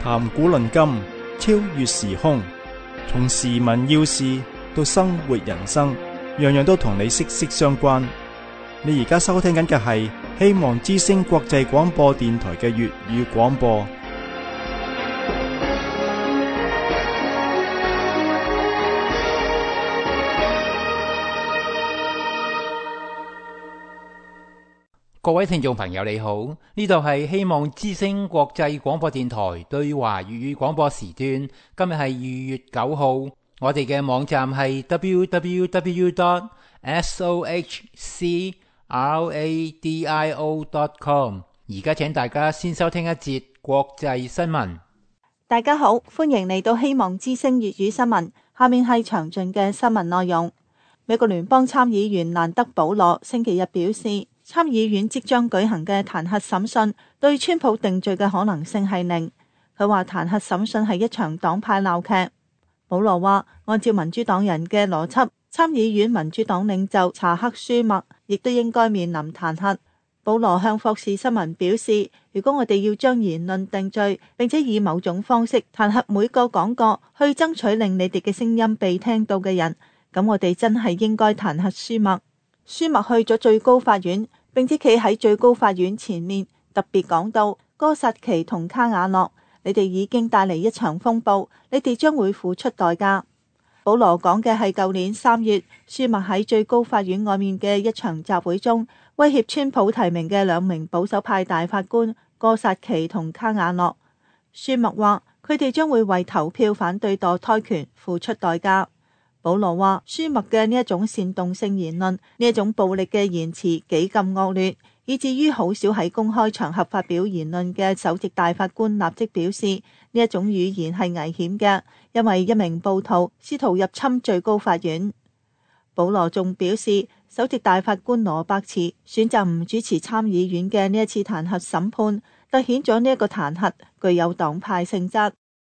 談古論今，超越時空，從時聞要事到生活人生，樣樣都同你息息相關。你而家收聽緊嘅係希望之聲國際廣播電台嘅粵語廣播。 各位聽眾朋友你好，呢度係希望之聲國際廣播電台對華粵語廣播時段。今日係2月9號，我哋嘅網站係 www.sohcradio.com。 而家請大家先收聽一節國際新聞。 大家好，歡迎嚟到希望之聲粵語新聞。下面係詳盡嘅新聞內容。美國聯邦參議員蘭德保羅星期日表示，參議院即將舉行嘅彈劾審訊對川普定罪嘅可能性係零。佢話彈劾審訊係一場黨派鬧劇。保羅話，按照民主黨人嘅邏輯，參議院民主黨領袖查克舒默亦都應該面臨彈劾。保羅向霍士新聞表示，如果我哋要將言論定罪，並且以某種方式彈劾每個講過去爭取令你哋嘅聲音被聽到嘅人，咁我哋真係應該彈劾舒默。舒默去咗最高法院，並且企喺最高法院前面，特別講到哥薩奇同卡瓦諾，你哋已經帶嚟一場風暴，你哋將會付出代價。保羅講嘅係舊年3月，舒默喺最高法院外面嘅一場集會中，威脅川普提名嘅2名保守派大法官哥薩奇同卡瓦諾。舒默話佢哋將會為投票反對墮胎權付出代價。保羅話，舒默嘅呢一種煽動性言論，呢一種暴力嘅言辭幾咁惡劣，以至於好少喺公開場合發表言論嘅首席大法官立即表示，呢一種語言係危險嘅，因為一名暴徒試圖入侵最高法院。保羅仲表示，首席大法官羅伯茨選擇唔主持參議院嘅呢一次彈劾審判，凸顯咗呢一個彈劾具有黨派性質。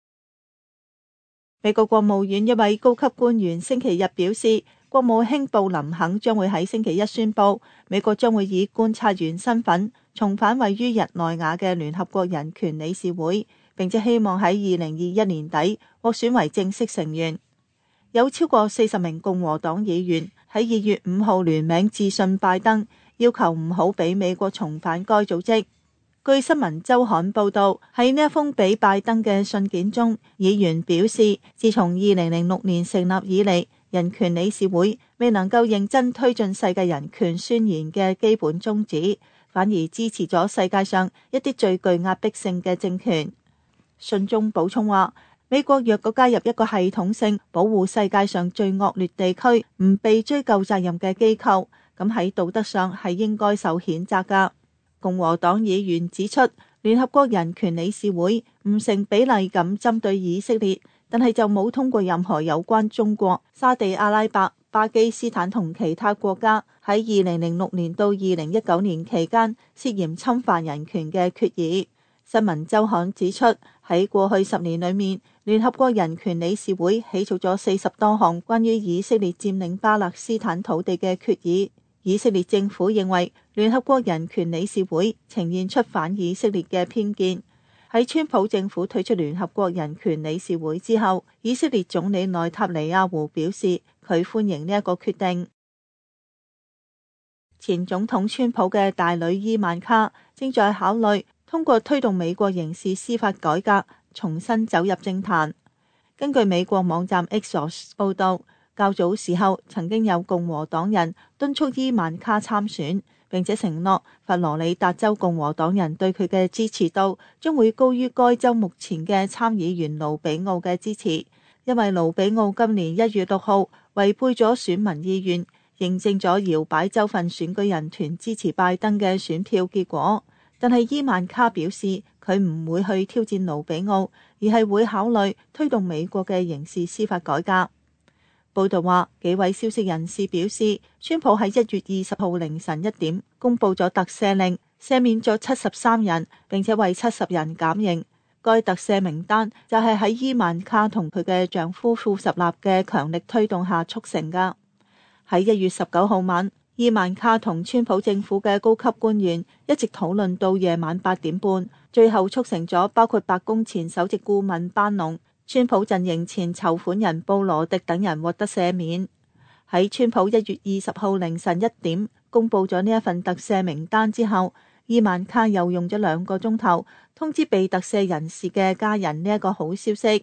美國國務院一位高級官員星期日表示，國務卿布林肯將會喺星期一宣布，美國將會以觀察員身份重返位於日內瓦嘅聯合國人權理事會，並且希望喺2021年底獲選為正式成員。有超過40名共和黨議員喺2月5號聯名致信拜登，要求唔好俾美國重返該組織。據新聞週刊報道，喺呢一封俾拜登嘅信件中，議員表示，自從2006年成立以嚟，人權理事會未能夠認真推進世界人權宣言嘅基本宗旨，反而支持咗世界上一啲最具壓迫性嘅政權。信中補充話，美國若果加入一個系統性保護世界上最惡劣地區唔被追究責任嘅機構，咁喺道德上係應該受譴責㗎。共和黨議員指出，聯合國人權理事會唔成比例咁針對以色列，但係就冇通過任何有關中國、沙地阿拉伯、巴基斯坦同其他國家喺2006年到2019年期間涉嫌侵犯人權嘅決議。新聞週刊指出，喺過去10年裏面，聯合國人權理事會起草咗40多項關於以色列佔領巴勒斯坦土地嘅決議。以色列政府認為聯合國人權理事會呈現出反以色列嘅偏見。喺川普政府退出聯合國人權理事會之後，以色列總理內塔尼亞胡表示佢歡迎呢一個決定。前總統川普嘅大女伊萬卡正在考慮通過推動美國刑事司法改革，重新走入政壇。根據美國網站 Axios 報道，較早時候曾經有共和黨人敦促伊萬卡參選，並且承諾佛羅里達州共和黨人對佢嘅支持度將會高於該州目前嘅參議員盧比奧嘅支持，因為盧比奧今年1月6號違背咗選民意願，認證咗搖擺州份選舉人團支持拜登嘅選票結果。但係伊萬卡表示佢唔會去挑戰盧比奧，而係會考慮推動美國嘅刑事司法改革。報道話，幾位消息人士表示，川普喺1月20號凌晨1點公布咗特赦令，赦免咗73人，並且為70人減刑。該特赦名單就係喺伊萬卡同佢嘅丈夫庫什納嘅強力推動下促成㗎。喺1月19號晚， 伊曼卡同川普政府嘅高級官員一直討論到夜晚8點半，最後促成咗包括白宮前首席顧問班農、川普陣營前籌款人布羅迪等人獲得赦免。喺川普1月20號凌晨1點公佈咗呢一份特赦名單之後，伊曼卡又用咗2個鐘頭通知被特赦人士嘅家人呢一個好消息。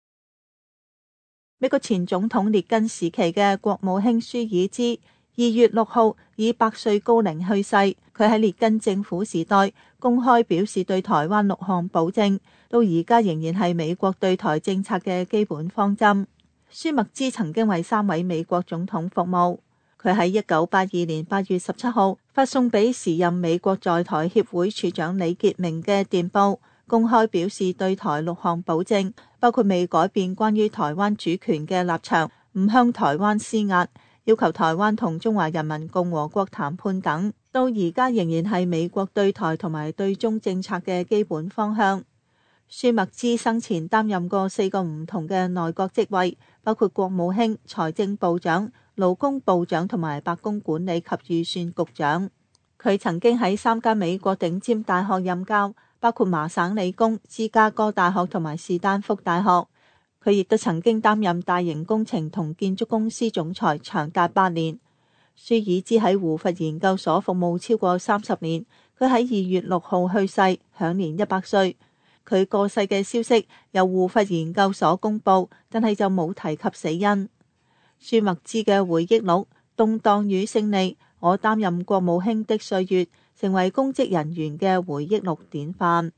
美國前總統列根時期嘅國務卿舒爾茲2月6號以100歲高齡去世。佢喺列根政府時代公開表示對台灣6項保證，到而家仍然係美國對台政策嘅基本方針。舒默茲曾經為3位美國總統服務。佢喺1982年8月17號發送俾時任美國在台協會處長李傑明嘅電報，公開表示對台6項保證，包括未改變關於台灣主權嘅立場，唔向台灣施壓，要求台灣同中華人民共和國談判等，到而家仍然係美國對台同埋對中政策嘅基本方向。舒默茲生前擔任過4個唔同嘅內閣職位，包括國務卿、財政部長、勞工部長同埋白宮管理及預算局長。佢曾經喺3間美國頂尖大學任教，包括麻省理工、芝加哥大學同埋士丹福大學。佢亦都曾經擔任大型工程同建築公司總裁長達8年。舒爾茲喺胡佛研究所服務超過30年。佢喺2月6號去世，享年100歲。佢過世嘅消息由胡佛研究所公佈，但係就冇提及死因。舒默茲嘅回憶錄《動盪與勝利》，我擔任國務卿的歲月，成為公職人員嘅回憶錄典範。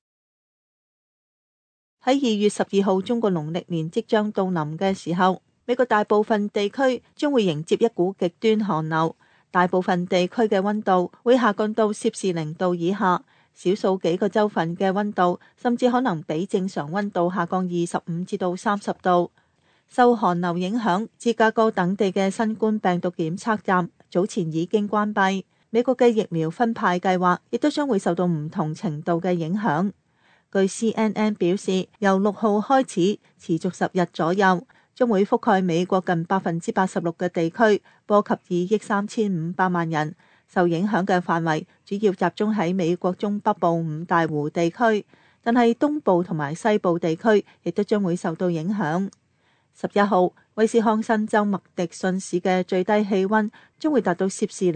喺2月12號，中國農曆年即將到臨嘅時候，美國大部分地區將會迎接一股極端寒流，大部分地區嘅溫度會下降到-0度以下。少數幾個州份嘅溫度甚至可能比正常溫度下降25至到30度。受寒流影響，芝加哥等地嘅新冠病毒檢測站早前已經關閉。美國嘅疫苗分派計劃亦都將會受到唔同程度嘅影響。據 CNN 表示，由6號開始持續10日左右，將會覆蓋美國近86%嘅地區，波及2億3500萬人。受影響嘅範圍主要集中喺美國中北部5大湖地區，但係東部同埋西部地區亦都將會受到影響。11號，威斯康辛州麥迪遜市嘅最低氣溫將會達到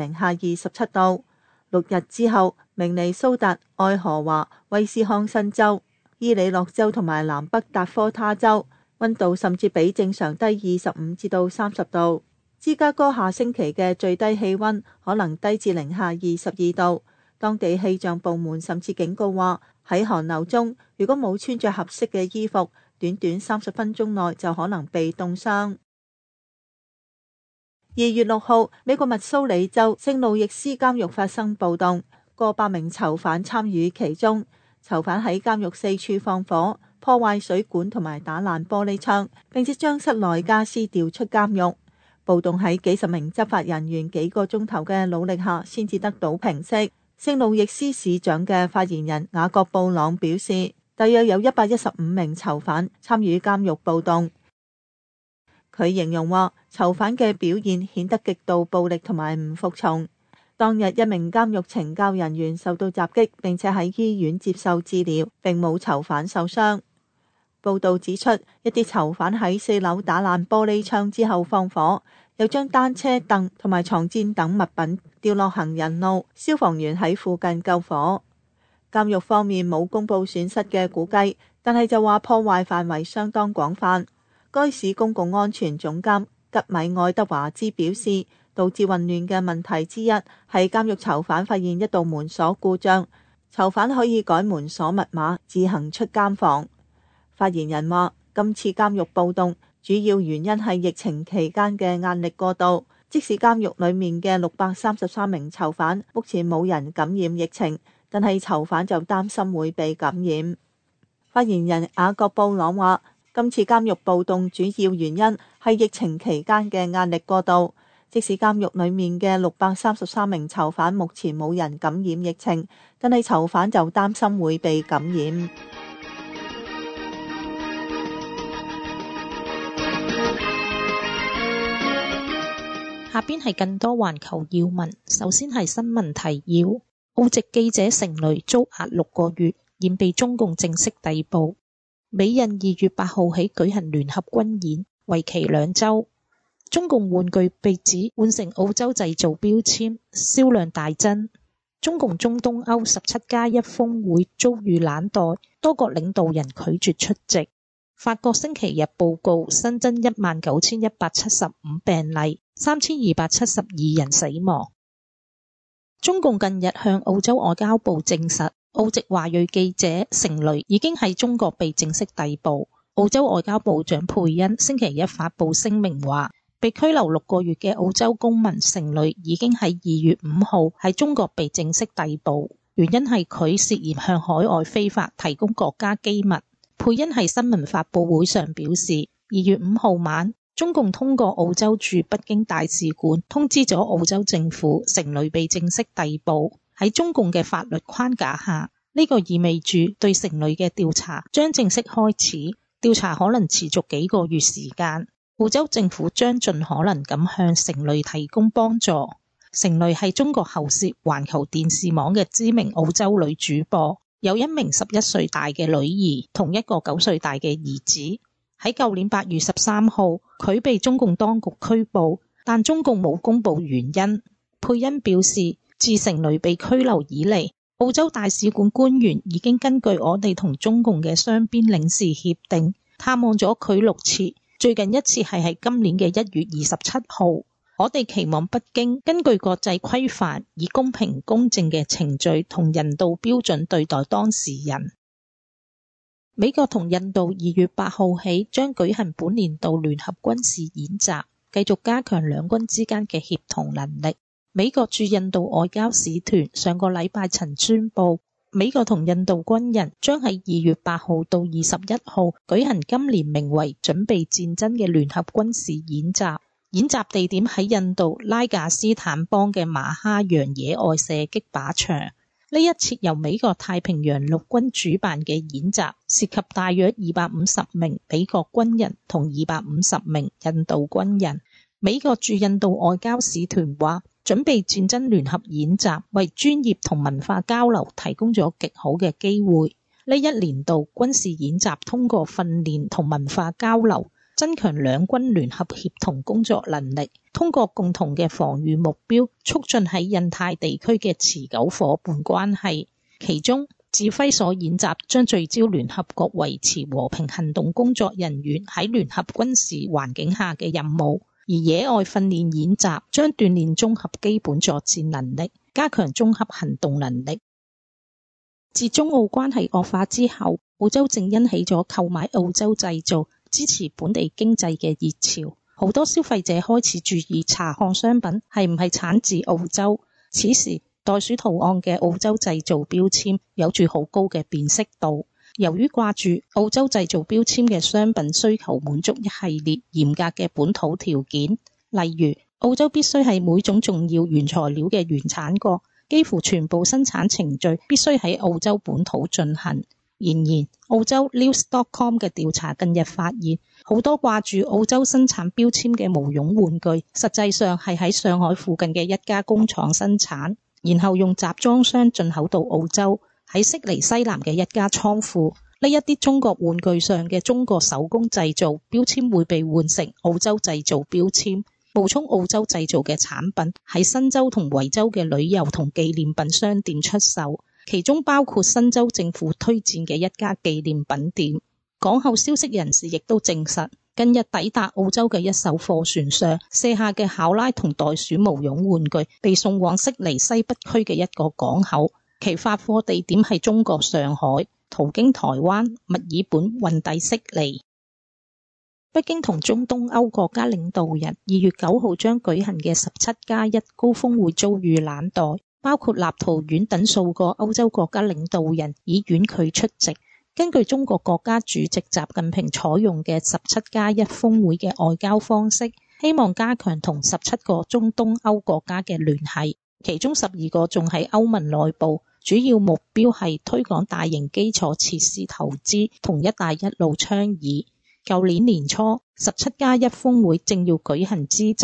-27度。6日之後，明尼蘇達、愛荷華、威斯康辛州、伊利諾州同埋南北達科他州溫度甚至比正常低25至到30度。芝加哥下星期嘅最低氣溫可能低至-22度，當地氣象部門甚至警告話，喺寒流中，如果冇穿着合適嘅衣服，短短30分鐘內就可能被凍傷。2月6號，美國密蘇里州聖路易斯監獄發生暴動，過百名囚犯參與其中。囚犯喺監獄四處放火，破壞水管同埋打爛玻璃窗，並且將室內家私調出監獄。暴動喺幾十名執法人員幾個鐘頭嘅努力下先至得到平息。聖路易斯市長嘅發言人雅各布朗表示，大約有115名囚犯參與監獄暴動。佢形容話，囚犯嘅表現顯得極度暴力同埋唔服從。當日一名監獄懲教人員受到襲擊，並且喺醫院接受治療，並冇囚犯受傷。報道指出，一啲囚犯喺4樓打爛玻璃窗之後放火，又將單車、凳同埋床墊等物品掉落行人路。消防員喺附近救火。監獄方面冇公布損失嘅估計，但係就話破壞範圍相當廣泛。該市公共安全總監吉米愛德華茲表示，導致混亂嘅問題之一係監獄囚犯發現一道門鎖故障，囚犯可以改門鎖密碼，自行出監房。發言人話，今次監獄暴動主要原因係疫情期間嘅壓力過度，即使監獄裡面嘅633名囚犯目前冇人感染疫情，但係囚犯就擔心會被感染。發言人雅各布朗話，今次監獄暴動主要原因係疫情期間嘅壓力過度，即使監獄裡面嘅633名囚犯目前冇人感染疫情，但係囚犯就擔心會被感染。 下邊係更多環球要聞，首先係新聞提要。澳籍記者成蕾遭押6個月，現被中共正式逮捕。美印2月8號起舉行聯合軍演，為期2週。中共玩具被指換成澳洲製造標籤，銷量大增。中共中東歐17+1峰會遭遇懶怠，多國領導人拒絕出席。法國星期日報告新增19,175病例，3,272人死亡。中共近日向澳洲外交部證實，澳籍華裔記者成蕾已經喺中國被正式逮捕。澳洲外交部長佩恩星期一發布聲明話，被拘留6個月嘅澳洲公民成蕾已經喺2月5號喺中國被正式逮捕，原因係佢涉嫌向海外非法提供國家機密。佩恩喺新聞發佈會上表示，2月5號晚，中共通過澳洲駐北京大使館通知咗澳洲政府，成蕾被正式逮捕。喺中共嘅法律框架下，呢個意味住對成蕾嘅調查將正式開始，調查可能持續幾個月時間。澳洲政府將盡可能咁向成蕾提供幫助。成蕾係中國喉舌環球電視網嘅知名澳洲女主播，有一名11歲大嘅女兒，同一個9歲大嘅兒子。喺舊年8月13號，佢被中共當局拘捕，但中共冇公布原因。佩恩表示，自成蕾被拘留以嚟，澳洲大使館官員已經根據我哋同中共嘅雙邊領事協定，探望咗佢6次，最近一次係喺今年嘅1月27號。我哋期望北京根據國際規範，以公平公正嘅程序同人道標準對待當事人。美國同印度2月8號起將舉行本年度聯合軍事演習，繼續加強兩軍之間嘅協同能力。美國駐印度外交使團上個禮拜曾宣布，美國同印度軍人將喺2月8號到21號舉行今年名為準備戰爭嘅聯合軍事演習。演習地點喺印度拉賈斯坦邦嘅馬哈洋野外射擊靶場。呢一次由美國太平洋陸軍主辦嘅演習，涉及大約250名美國軍人同250名印度軍人。美國駐印度外交使團話，準備戰爭聯合演習為專業同文化交流提供咗極好嘅機會。呢一年度軍事演習通過訓練同文化交流，增強兩軍聯合協同工作能力，通過共同嘅防禦目標，促進喺印太地區嘅持久夥伴關係。其中，指揮所演習將聚焦聯合國維持和平行動工作人員喺聯合軍事環境下嘅任務，而野外訓練演習將鍛鍊綜合基本作戰能力，加強綜合行動能力。自中澳關係惡化之後，澳洲正引起咗購買澳洲製造、支持本地經濟嘅熱潮，好多消費者開始注意查看商品係唔係產自澳洲。此時，袋鼠圖案嘅澳洲製造標籤有住好高嘅辨識度。由於掛住澳洲製造標籤嘅商品需求滿足一系列嚴格嘅本土條件，例如澳洲必須係每種重要原材料嘅原產國，幾乎全部生產程序必須喺澳洲本土進行。然而，澳洲 News.com 嘅調查近日發現，好多掛住澳洲生產標籤嘅毛絨玩具，實際上係喺上海附近嘅一家工廠生產，然後用集裝箱進口到澳洲，喺悉尼西南嘅一家倉庫。呢一啲中國玩具上嘅中國手工製造標籤會被換成澳洲製造標籤，冒充澳洲製造嘅產品喺新州同維州嘅旅遊同紀念品商店出售。其中包括新州政府推薦嘅一家紀念品店。港口消息人士亦都證實，近日抵達澳洲嘅一艘貨船上卸下嘅考拉同袋鼠毛絨玩具被送往悉尼西北區嘅一個港口，其發貨地點係中國上海，途經台灣、墨爾本運抵悉尼。北京同中東歐國家領導人2月9號將舉行嘅17+1高峰會遭遇懶怠，包括立陶宛等數個歐洲國家領導人已婉拒出席。根據中國國家主席習近平採用嘅17+1峰會嘅外交方式，希望加強同17個中東歐國家嘅聯繫，其中12個仲喺歐盟內部，主要目標係推廣大型基礎設施投資同一帶一路倡議。舊年年初，17+1峰會正要舉行之際，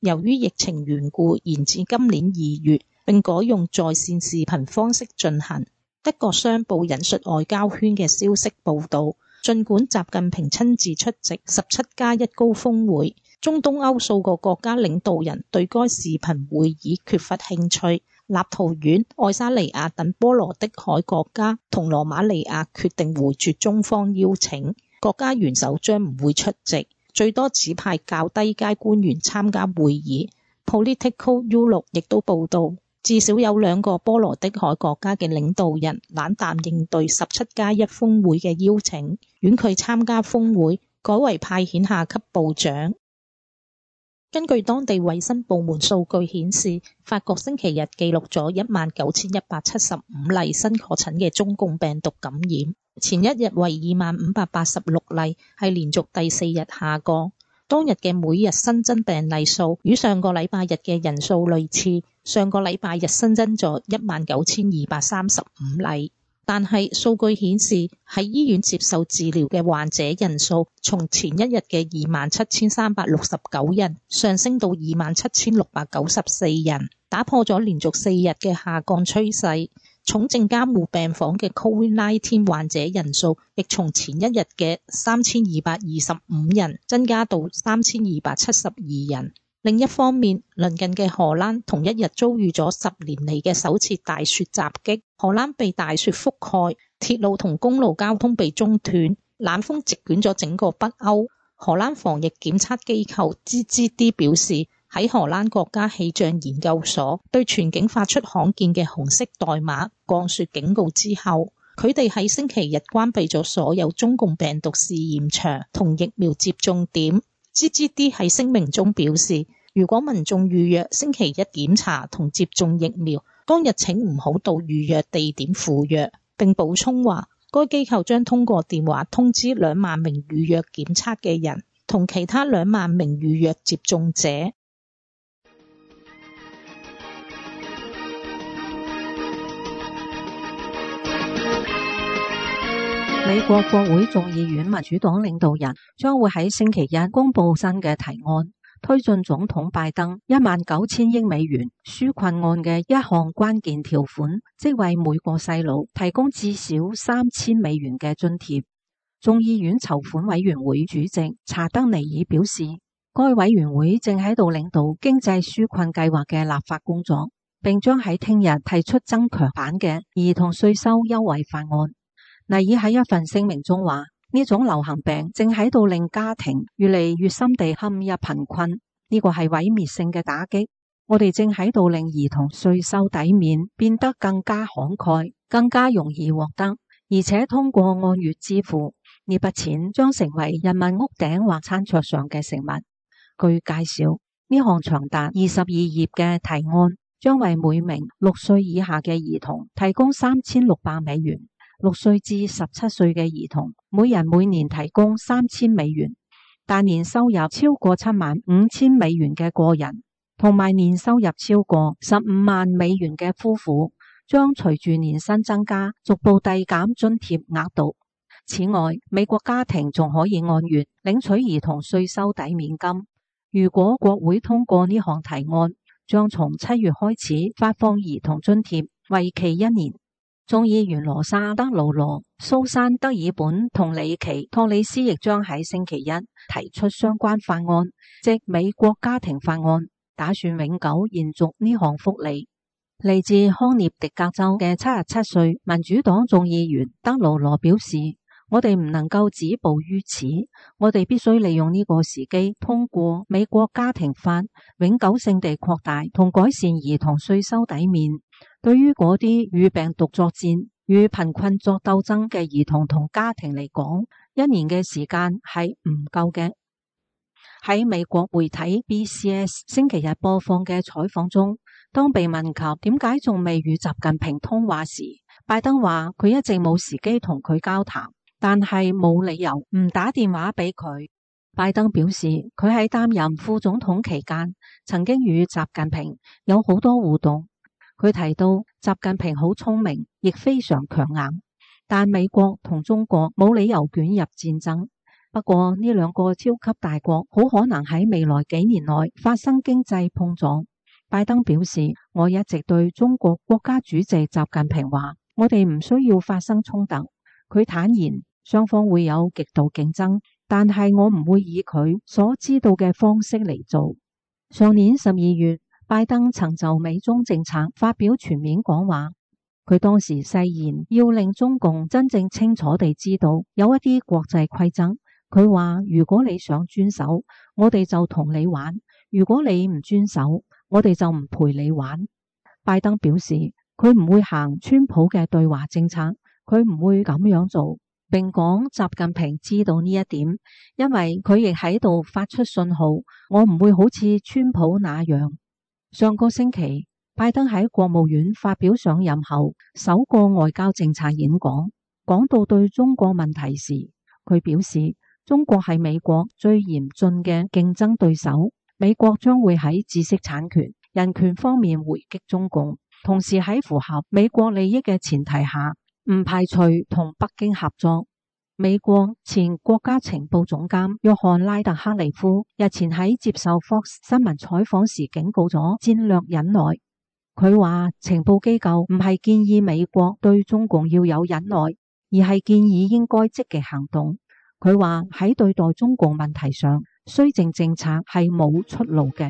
由於疫情緣故延至今年2月，並改用在線視頻方式進行。德國商報引述外交圈嘅消息報道，儘管習近平親自出席17+1高峰會，中東歐數個國家領導人對該視頻會議缺乏興趣。立陶宛、愛沙尼亞等波羅的海國家同羅馬尼亞決定回絕中方邀請，國家元首將唔會出席，最多只派較低階官員參加會議。Political Europe 亦都報道，至少有2個波羅的海國家嘅領導人冷淡應對17+1峰會嘅邀請，婉拒參加峰會，改為派遣下級部長。根據當地衛生部門數據顯示，法國星期日記錄咗19,175例新確診嘅中共病毒感染，前一日為2586例，係連續第4日下降。當日嘅每日新增病例數與上個禮拜日嘅人數類似，上個禮拜日新增咗19,235例。但係數據顯示，喺醫院接受治療嘅患者人數從前一日嘅27,369人上升到27,694人，打破咗連續4日嘅下降趨勢。重症監護病房嘅 COVID-19 患者人數亦從前一日嘅3,225人增加到3,272人。另一方面，鄰近嘅荷蘭同一日遭遇咗10年嚟嘅首次大雪襲擊，荷蘭被大雪覆蓋，鐵路同公路交通被中斷，冷風席捲咗整個北歐。荷蘭防疫檢測機構 GGD 表示，喺荷蘭國家氣象研究所對全境發出罕見嘅紅色代碼降雪警告之後，佢哋喺星期日關閉咗所有中共病毒試驗場同疫苗接種點。GGD 喺聲明中表示，如果民眾預約星期一檢查同接種疫苗，當日請唔好到預約地點赴約。並補充話，該機構將通過電話通知2萬名預約檢測嘅人同其他2萬名預約接種者。 美國國會眾議院民主黨領導人將會喺星期一公布新嘅提案，推進總統拜登19000億美元紓困案嘅一項關鍵條款，即為每個細路提供至少3000美元嘅津貼。眾議院籌款委員會主席查德尼爾表示，該委員會正喺度領導經濟紓困計劃嘅立法工作，並將喺聽日提出增強版嘅兒童稅收優惠法案。尼爾喺一份聲明中話，呢種流行病正喺度令家庭越嚟越深地陷入貧困，呢個係毀滅性嘅打擊。我哋正喺度令兒童稅收抵免變得更加慷慨，更加容易獲得，而且通過按月支付，呢筆錢將成為人民屋頂或餐桌上嘅食物。據介紹，呢項長達22頁嘅提案將為每名6歲以下嘅兒童提供3600美元。6歲至17歲嘅兒童，每人每年提供3000美元，但年收入超過75000美元嘅個人，同埋年收入超過15萬美元嘅夫婦，將隨住年薪增加，逐步遞減津貼額度。此外，美國家庭仲可以按月領取兒童稅收抵免金。如果國會通過呢項提案，將從7月開始發放兒童津貼，為期1年。眾議員羅莎德魯羅、蘇珊德爾本同里奇托里斯亦將喺星期一提出相關法案，即美國家庭法案，打算永久延續呢項福利。嚟自康涅狄格州嘅77歲民主黨眾議員德魯羅表示，我哋唔能夠止步於此，我哋必須利用呢個時機，通過美國家庭法永久性地擴大同改善兒童稅收抵免。對於嗰啲與病毒作戰、與貧困作鬥爭嘅兒童同家庭嚟講，1年嘅時間係唔夠嘅。喺美國媒體 BCS 星期日播放嘅採訪中，當被問及點解仲未與習近平通話時，拜登話佢一直冇時機同佢交談，但係冇理由唔打電話俾佢。拜登表示，佢喺擔任副總統期間，曾經與習近平有好多互動。佢提到習近平好聰明，亦非常強硬，但美國同中國冇理由捲入戰爭。 不過呢兩個超級大國好可能喺未來幾年內發生經濟碰撞。拜登表示，我一直對中國國家主席習近平話，我哋唔需要發生衝突。佢坦言，雙方會有極度競爭，但係我唔會以佢所知道嘅方式嚟做。上年12月，拜登曾就美中政策發表全面講話。佢當時誓言要令中共真正清楚地知道有一啲國際規則。佢話，如果你想遵守，我哋就同你玩；如果你唔遵守，我哋就唔陪你玩。拜登表示，佢唔會行川普嘅對華政策，佢唔會咁樣做，並講習近平知道呢一點，因為佢亦喺度發出信號，我唔會好似川普那樣。上個星期，拜登喺國務院發表上任後首個外交政策演講，講到對中國問題時，佢表示中國係美國最嚴峻嘅競爭對手，美國將會喺知識產權、人權方面回擊中共，同時喺符合美國利益嘅前提下，唔排除同北京合作。美國前國家情報總監約翰拉特克利夫日前喺接受 Fox 新聞採訪時警告咗戰略忍耐。佢話情報機構唔係建議美國對中共要有忍耐，而係建議應該積極行動。佢話喺對待中共問題上，綏靖政策係冇出路嘅。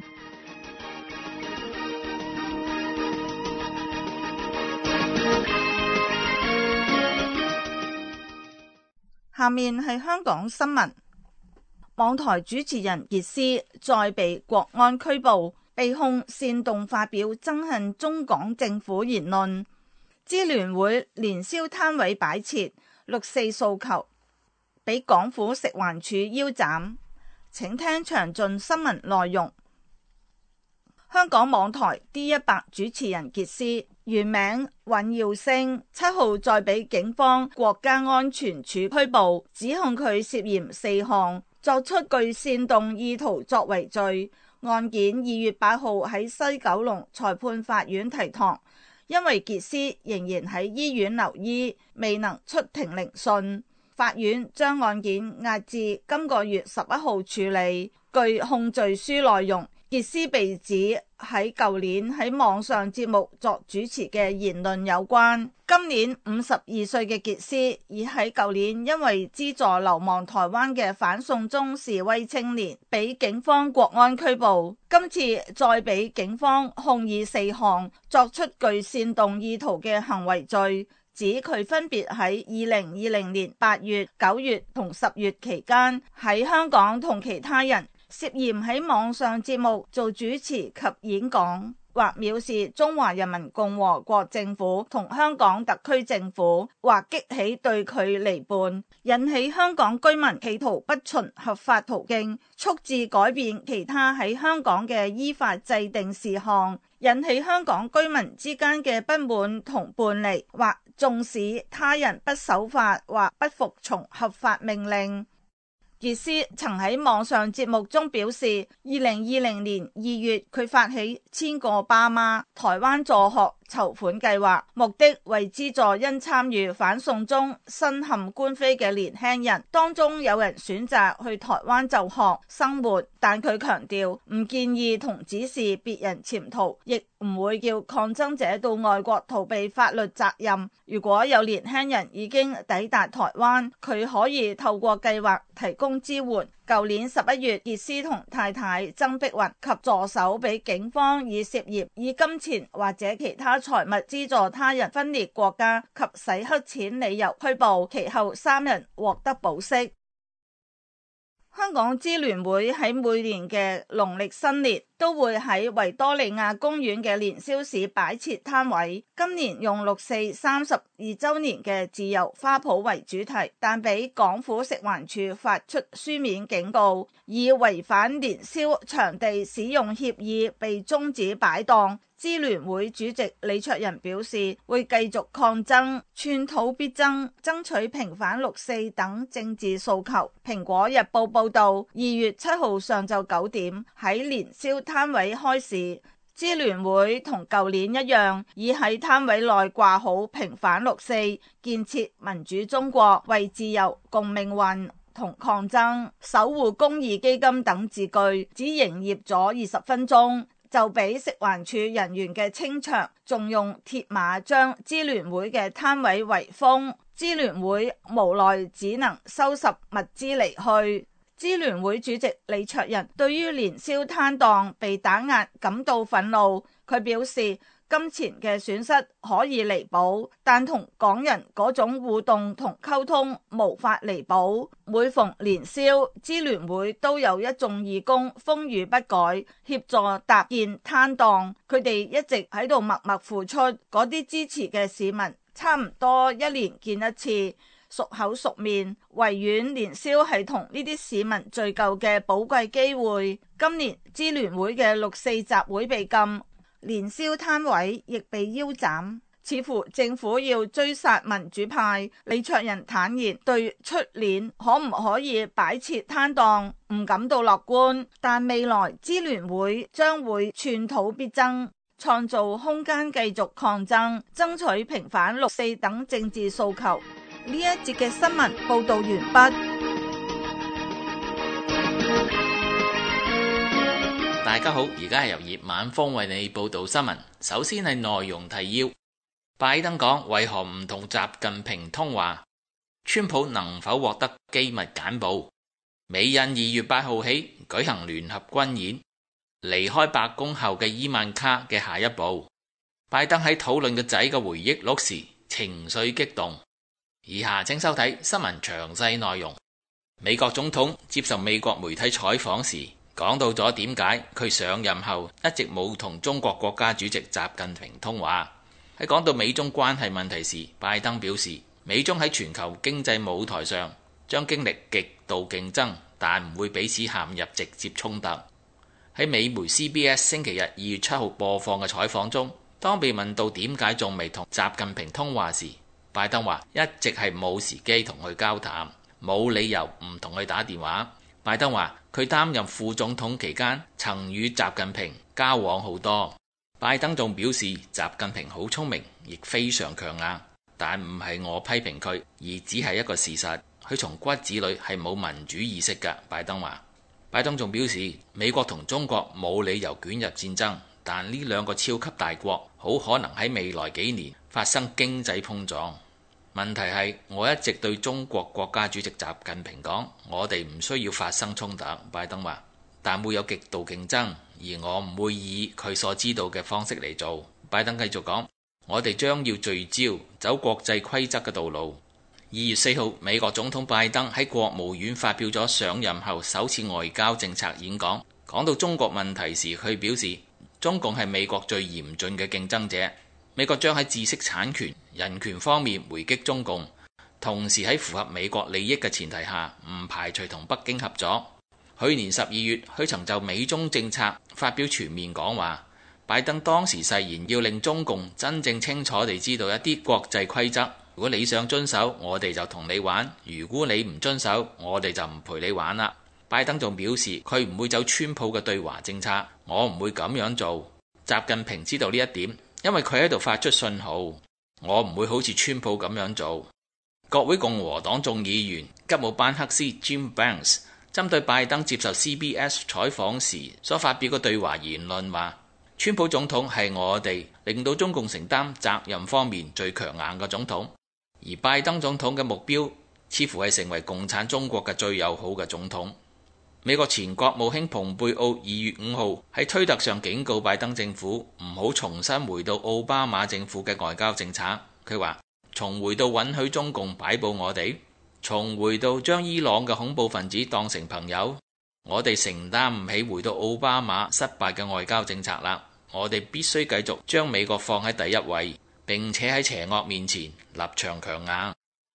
下面係香港新聞。網台主持人傑斯再被國安拘捕，被控煽動發表憎恨中港政府言論。支聯會年宵攤位擺設6·4訴求，被港府食環署腰斬。請聽詳盡新聞內容。香港網台 D100 主持人傑斯原名尹耀星，7號再被警方國家安全處拘捕，指控佢涉嫌4項作出具煽動意圖作為罪。案件2月8號喺西九龍裁判法院提堂，因為傑斯仍然喺醫院留醫，未能出庭聆訊，法院將案件押至今個月11號處理。據控罪書內容，傑斯被指喺舊年喺網上節目作主持嘅言論有關。今年52歲嘅傑斯已喺舊年因為資助流亡台灣嘅反送中示威青年，被警方國安拘捕。今次再被警方控以4項作出具煽動意圖嘅行為罪，指佢分別喺2020年8月、9月同10月期間喺香港同其他人涉嫌喺網上節目做主持及演講，或藐視中華人民共和國政府同香港特區政府，或激起對佢離叛，引起香港居民企圖不循合法途徑，促致改變其他喺香港嘅依法制定事項，引起香港居民之間嘅不滿同叛離，或縱使他人不守法或不服從合法命令。傑斯曾喺網上節目中表示，2020年2月佢發起千個爸媽台灣助學籌款計劃，目的為資助因參與反送中身陷官非嘅年輕人，當中有人選擇去台灣就學生活，但佢強調唔建議同指示別人潛逃，亦唔會叫抗爭者到外國逃避法律責任。如果有年輕人已經抵達台灣，佢可以透過計劃提供支援。舊年11月，傑斯同太太曾碧雲及助手被警方以涉嫌以金錢或者其他財物資助他人分裂國家及洗黑錢理由拘捕，其後3人獲得保釋。香港支聯會喺每年嘅農曆新年都會喺維多利亞公園嘅年宵市擺設攤位，今年用6·4 32周年嘅自由花圃為主題，但俾港府食環署發出書面警告，以違反年宵場地使用協議被終止擺檔。支聯會主席李卓人表示，會繼續抗爭，寸土必爭，爭取平反6·4等政治訴求。蘋果日報報道，2月7號上晝9點喺年宵攤位開市，支聯會同舊年一樣，已喺攤位內掛好平反6·4、建設民主中國、為自由共命運同抗爭。守護公義基金等字句只營業咗20分鐘，就俾食環署人員嘅清場，仲用鐵馬將支聯會嘅攤位圍封。支聯會無奈只能收拾物資離去。支聯會主席李卓人對於年宵攤檔被打壓感到憤怒，佢表示金錢嘅損失可以彌補，但同港人嗰種互動同溝通無法彌補。每逢年宵，支聯會都有一眾義工風雨不改，協助搭建攤檔，佢哋一直喺度默默付出。嗰啲支持嘅市民差唔多1年見一次，熟口熟面。維園年宵係同呢啲市民聚舊嘅寶貴機會。今年支聯會嘅6·4集會被禁，年宵攤位亦被腰斬，似乎政府要追殺民主派。李卓人坦言，對出年可唔可以擺設攤檔唔感到樂觀，但未來支聯會將會寸土必爭，創造空間繼續抗爭，爭取平反6·4等政治訴求。呢一節嘅新聞報道完畢。 大家好，而家係由葉晚風為你報道新聞。首先係內容提要：拜登講為何唔同習近平通話？川普能否獲得機密簡報？美印2月8號起舉行聯合軍演。離開白宮後嘅伊萬卡嘅下一步。拜登喺討論個仔嘅回憶錄時情緒激動。以下請收睇新聞詳細內容。美國總統接受美國媒體採訪時，講到咗點解佢上任後一直冇同中國國家主席習近平通話。喺講到美中關係問題時，拜登表示，美中喺全球經濟舞台上將經歷極度競爭，但唔會彼此陷入直接衝突。喺美媒 CBS 星期日2月7號播放嘅採訪中，當被問到點解仲未同習近平通話時，拜登話一直係冇時機同佢交談，冇理由唔同佢打電話。拜登話佢擔任副總統期間曾與習近平交往好多。拜登仲表示習近平好聰明，亦非常強硬，但唔係我批評佢，而只係一個事實。佢從骨子裏係冇民主意識㗎。拜登話。拜登仲表示美國同中國冇理由捲入戰爭，但呢兩個超級大國好可能喺未來幾年發生經濟碰撞。問題係我一直對中國國家主席習近平講，我哋唔需要發生衝突。拜登話，但會有極度競爭，而我唔會以佢所知道嘅方式嚟做。拜登繼續講，我哋將要聚焦走國際規則嘅道路。2月4號，美國總統拜登喺國務院發表咗上任後首次外交政策演講，講到中國問題時，佢表示中共係美國最嚴峻嘅競爭者。美國將喺知識產權、人權方面回擊中共，同時喺符合美國利益嘅前提下，唔排除同北京合作。去年12月，佢曾就美中政策發表全面講話。拜登當時誓言要令中共真正清楚地知道一啲國際規則，如果你想遵守，我哋就同你玩；如果你唔遵守，我哋就唔陪你玩啦。拜登仲表示佢唔會走川普嘅對華政策，我唔會咁樣做。習近平知道呢一點，因為佢喺度發出信號，我唔會好似川普咁樣做。國會共和黨眾議員吉姆班克斯 Jim Banks 針對拜登接受 CBS 採訪時所發表嘅對華言論話，川普總統係我哋令到中共承擔責任方面最強硬嘅總統，而拜登總統嘅目標似乎係成為共產中國嘅最友好嘅總統。美國前國務卿蓬佩奧2月5號喺推特上警告拜登政府唔好重新回到奧巴馬政府嘅外交政策。佢話，重回到允許中共擺佈我哋，重回到將伊朗嘅恐怖分子當成朋友，我哋承擔唔起回到奧巴馬失敗嘅外交政策啦。我哋必須繼續將美國放喺第一位，並且喺邪惡面前立場強硬。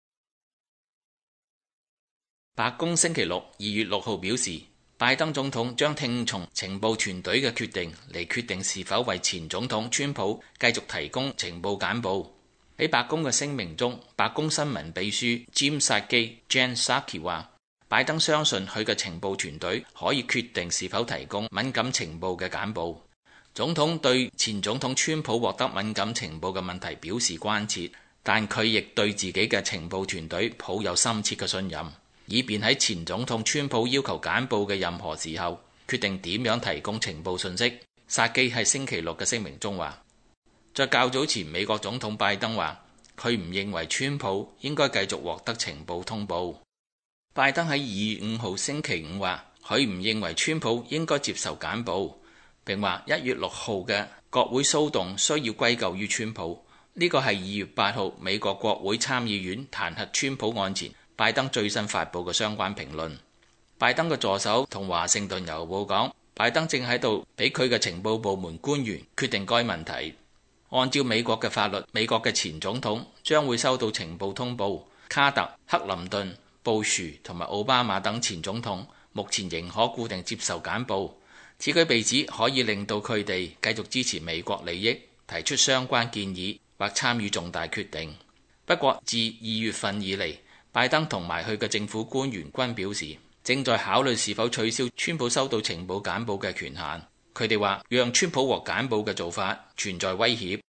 白宮星期六2月6號表示，拜登總統將聽從情報團隊嘅決定嚟決定是否為前總統川普繼續提供情報簡報。喺白宮嘅聲明中，白宮新聞秘書詹薩基 Jen Psaki 話，拜登相信佢嘅情報團隊可以決定是否提供敏感情報嘅簡報。總統對前總統川普獲得敏感情報嘅問題表示關切，但佢亦對自己嘅情報團隊抱有深切嘅信任。 以便喺前總統川普要求簡報嘅任何時候，決定點樣提供情報信息。薩基喺星期六嘅聲明中話，在較早前美國總統拜登話佢唔認為川普應該繼續獲得情報通報。拜登喺2月5號星期五話佢唔認為川普應該接受簡報，並話1月6號嘅國會騷動需要歸咎於川普。呢個係2月8號美國國會參議院彈劾川普案前拜登最新發布嘅相關評論。拜登嘅助手同華盛頓郵報講，拜登正喺度俾佢嘅情報部門官員決定該問題。按照美國嘅法律，美國嘅前總統將會收到情報通報。卡特、克林頓、布殊同埋奧巴馬等前總統目前仍可固定接受簡報，此舉被指可以令到佢哋繼續支持美國利益，提出相關建議或參與重大決定。不過自2月份以嚟，拜登同埋佢嘅政府官員均表示正在考慮是否取消川普收到情報簡報嘅權限。佢哋話讓川普獲簡報嘅做法存在威脅。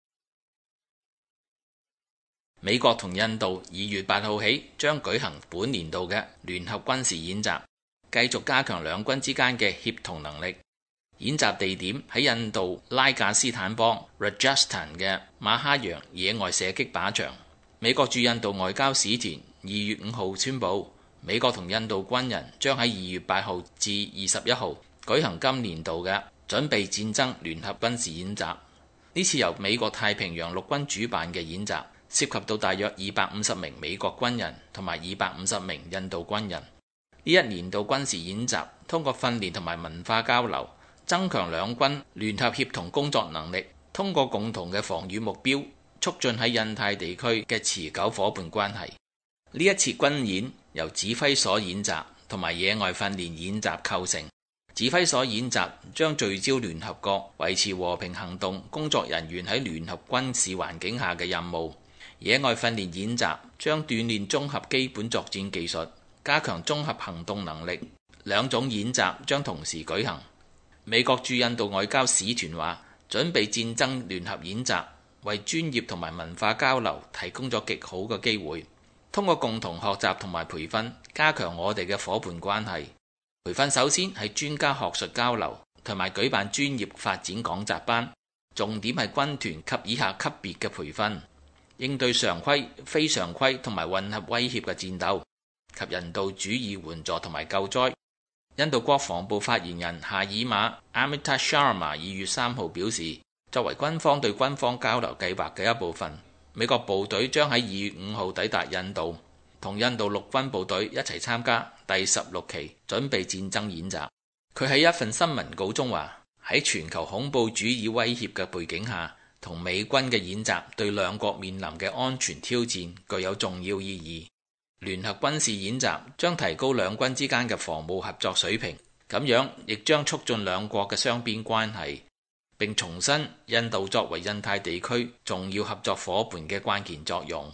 美國同印度2月8號起將舉行本年度嘅聯合軍事演習，繼續加強兩軍之間嘅協同能力。演習地點喺印度拉賈斯坦邦 Rajasthan 嘅馬哈洋野外射擊靶場。美國駐印度外交使團2月5號宣布，美國同印度軍人將喺2月8號至21號舉行今年度嘅準備戰爭聯合軍事演習。呢次由美國太平洋陸軍主辦嘅演習，涉及到大約250名美國軍人同埋250名印度軍人。呢一年度軍事演習通過訓練同埋文化交流，增強兩軍聯合協同工作能力，通過共同嘅防禦目標，促進喺印太地區嘅持久夥伴關係。呢一次軍演由指揮所演習同埋野外訓練演習構成。指揮所演習將聚焦聯合國維持和平行動工作人員喺聯合軍事環境下嘅任務。野外訓練演習將鍛鍊綜合基本作戰技術，加強綜合行動能力。兩種演習將同時舉行。美國駐印度外交使團話，準備戰爭聯合演習為專業同埋文化交流提供咗極好嘅機會，通過共同學習同埋培訓，加強我哋嘅夥伴關係。培訓首先係專家學術交流，同埋舉辦專業發展講習班，重點係軍團及以下級別嘅培訓，應對常規、非常規同埋混合威脅嘅戰鬥及人道主義援助同埋救災。印度國防部發言人夏爾馬 Amita Sharma 2月3號表示，作為軍方對軍方交流計劃嘅一部分，美國部隊將喺2月5號抵達印度，同印度陸軍部隊一齊參加第16期準備戰爭演習。佢喺一份新聞稿中話，喺全球恐怖主義威脅嘅背景下，同美軍嘅演習對兩國面臨嘅安全挑戰具有重要意義。聯合軍事演習將提高兩軍之間嘅防務合作水平，咁樣亦將促進兩國嘅雙邊關係，並重申印度作為印太地區重要合作夥伴嘅關鍵作用。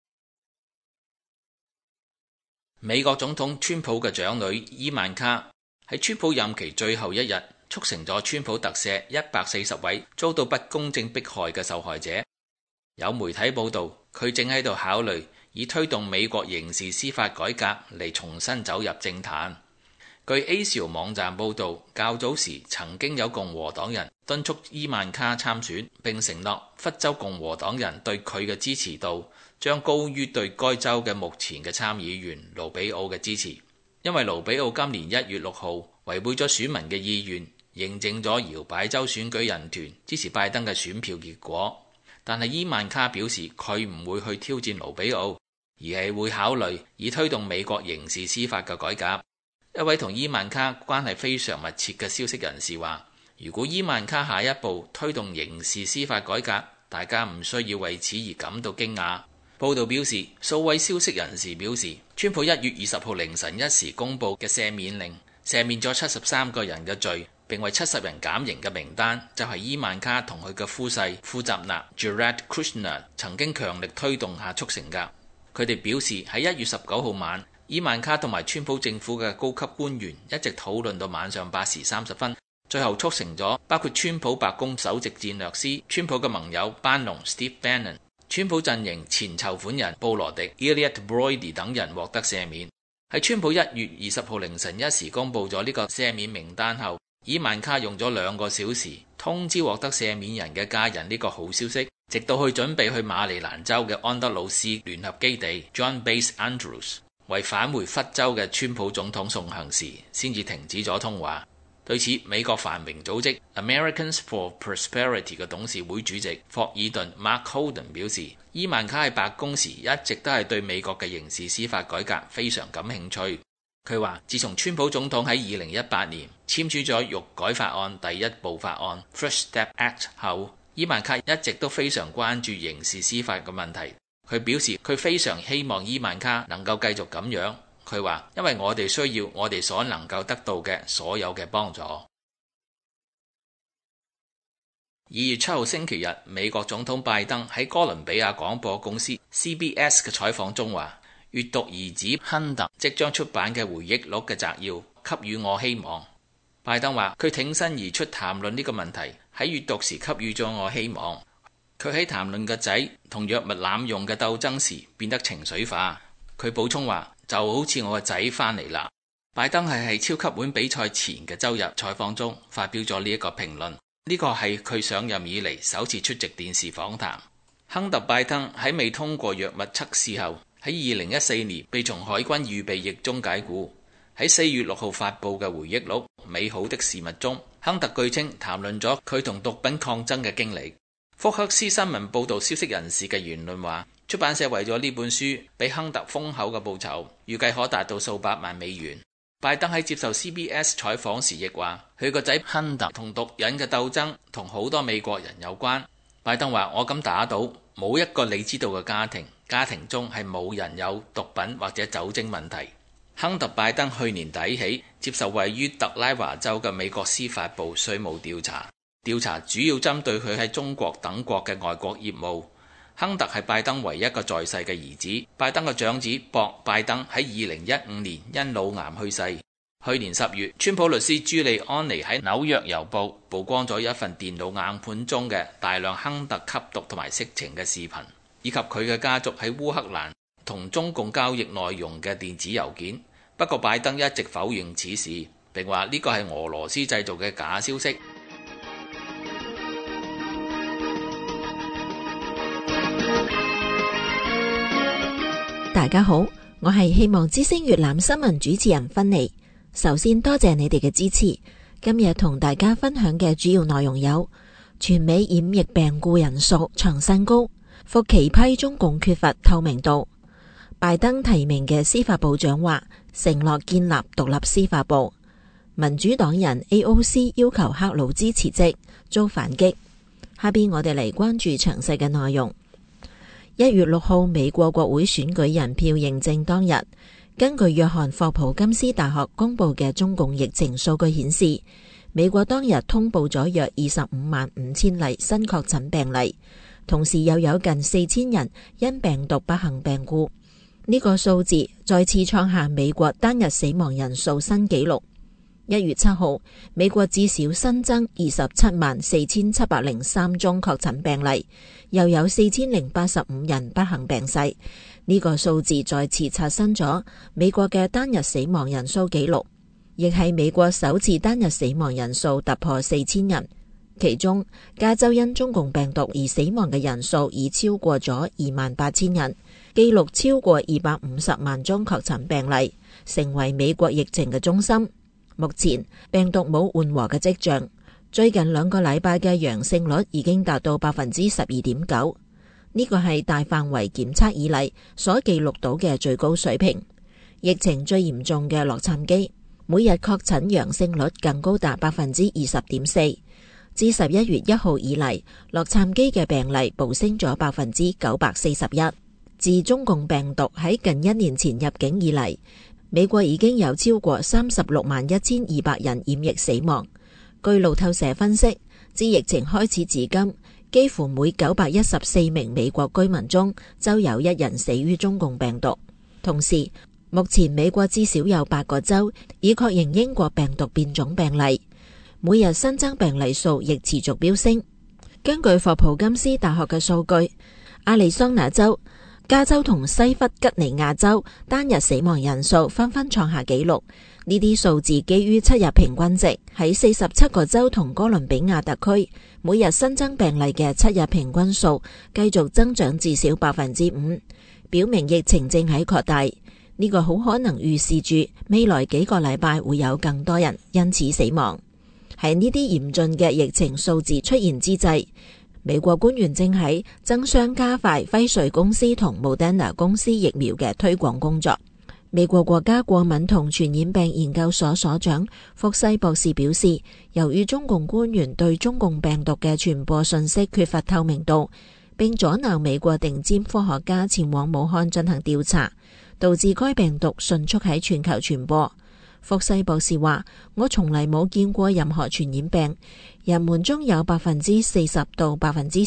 美國總統川普嘅長女伊曼卡喺川普任期最後一日促成咗川普特赦140位遭到不公正迫害嘅受害者。有媒體報道，佢正喺度考慮以推動美國刑事司法改革嚟重新走入政壇。據 Asia 網站報道，較早時曾經有共和黨人敦促伊曼卡參選，並承諾弗州共和黨人對佢嘅支持度將高於對該州嘅目前嘅參議員盧比奧嘅支持，因為盧比奧今年1月6號違背咗選民嘅意願，認證咗搖擺州選舉人團支持拜登嘅選票結果。但係伊曼卡表示佢唔會去挑戰盧比奧，而係會考慮以推動美國刑事司法嘅改革。一位同伊曼卡關係非常密切嘅消息人士話，如果伊曼卡下一步推動刑事司法改革，大家唔需要為此而感到驚訝。報道表示，數位消息人士表示，川普1月20號凌晨1時公佈嘅赦免令，赦免咗73個人嘅罪，並為70人減刑嘅名單，就係伊曼卡同佢嘅夫婿庫什納 Jared Kushner 曾經強力推動下促成㗎。佢哋表示喺1月19號晚，伊曼卡同埋川普政府嘅高級官員一直討論到晚上8時30分，最後促成咗包括川普白宮首席戰略師、川普嘅盟友班農 Steve Bannon、川普陣營前籌款人布羅迪 Elliot Broidy 等人獲得赦免。 喺川普1月20號凌晨1時公佈咗呢個赦免名單後，伊萬卡用咗2個小時通知獲得赦免人嘅家人呢個好消息，直到佢準備去馬里蘭州嘅安德魯斯聯合基地 John Base Andrews 為返回佛州嘅川普總統送行時，先至停止咗通話。對此，美國繁榮組織 Americans for Prosperity 嘅董事會主席霍爾頓 Mark Holden 表示，伊萬卡喺白宮時一直都係對美國嘅刑事司法改革非常感興趣。佢話自從川普總統喺2018年簽署咗欲改法案第一步法案 First Step Act 後，伊萬卡一直都非常關注刑事司法嘅問題。佢表示佢非常希望伊萬卡能夠繼續咁樣。佢話因為我哋需要我哋所能夠得到嘅所有嘅幫助。2月7號星期日，美國總統拜登喺哥倫比亞廣播公司 CBS 嘅採訪中話，閱讀兒子亨特即將出版嘅回憶錄嘅摘要給予我希望。拜登話佢挺身而出談論呢個問題，喺閱讀時給予咗我希望。佢喺談論個仔同藥物濫用嘅鬥爭時變得情緒化。佢補充話就好似我個仔返嚟啦。拜登係喺超級碗比賽前嘅週日採訪中發表咗呢一個評論，呢個係佢上任以嚟首次出席電視訪談。亨特拜登喺未通過藥物測試後，喺2014年被從海軍預備役中解僱。喺4月6號發布嘅回憶錄《美好的事物》中，亨特據稱談論咗佢同毒品抗爭嘅經歷。福克斯新聞報導消息人士嘅言論話，出版社為咗呢本書俾亨特豐厚嘅報酬，預計可達到數百萬美元。拜登喺接受 CBS 採訪時亦話，佢個仔亨特同毒癮嘅鬥爭同好多美國人有關。拜登話：我敢打賭，冇一個你知道嘅家庭中係冇人有毒品或者酒精問題。亨特拜登去年底起接受位於特拉華州嘅美國司法部稅務調查，調查主要針對佢喺中國等國嘅外國業務。亨特係拜登唯一個在世嘅兒子。拜登嘅長子博拜登喺2015年因腦癌去世。去年10月，川普律師朱利安尼喺紐約郵報曝光咗一份電腦硬盤中嘅大量亨特吸毒同埋色情嘅視頻，以及佢嘅家族喺烏克蘭同中共交易內容嘅電子郵件。不過拜登一直否認此事，並話呢個係俄羅斯製造嘅假消息。 大家好，我係希望之聲粵覽新聞主持人芬妮。首先多謝你哋嘅支持。今日同大家分享嘅主要內容有：全美染疫病故人數創新高，復期批中共缺乏透明度。拜登提名嘅司法部長話承諾建立獨立司法部。民主黨人 AOC 要求克魯茲辭職，遭反擊。下邊我哋嚟關注詳細嘅內容。1月6號美國國會選舉人票認證當日，根據約翰霍普金斯大學公布嘅中共疫情數據顯示，美國當日通報咗約255000例新確診病例，同時又有近4000人因病毒不幸病故。呢個數字再次創下美國單日死亡人數新紀錄。1月7號，美國至少新增274,703宗確診病例，又有4085人不幸病逝。呢個數字再次刷新咗美國嘅單日死亡人數紀錄，亦係美國首次單日死亡人數突破4000人。其中，加州因中共病毒而死亡嘅人數已超過咗28000人，記錄超過250萬宗確診病例，成為美國疫情嘅中心。目前病毒冇緩和嘅跡象，最近2個禮拜嘅陽性率已經達到 12.9%， 呢個係大範圍檢測以嚟所記錄到嘅最高水平。疫情最嚴重嘅洛杉磯，每日確診陽性率更高達 20.4%。自11月1號以嚟，洛杉磯嘅病例暴升咗 941%。自中共病毒喺近1年前入境以嚟，美國已經有超過361200人染疫死亡。據路透社分析，自疫情開始至今，幾乎每914名美國居民中就有1人死於中共病毒。同時，目前美國至少有8個州已確認英國病毒變種病例，每日新增病例數亦持續飆升。根據霍普金斯大學嘅數據，亞利桑那州加州同西弗吉尼亞州單日死亡人數紛紛創下紀錄。呢啲數字基於7日平均值，喺47個州同哥倫比亞特區，每日新增病例嘅7日平均數繼續增長至少 5%， 表明疫情正喺擴大。呢個好可能預示住未來幾個禮拜會有更多人因此死亡。喺呢啲嚴峻嘅疫情數字出現之際，美國官員正喺爭相加快輝瑞公司同 Moderna 公司疫苗嘅推廣工作。美國國家過敏同傳染病研究所所長福西博士表示，由於中共官員對中共病毒嘅傳播信息缺乏透明度，並阻撓美國頂尖科學家前往武漢進行調查，導致該病毒迅速喺全球傳播。福西博士話：我從嚟冇見過任何傳染病，人們中有 40% 到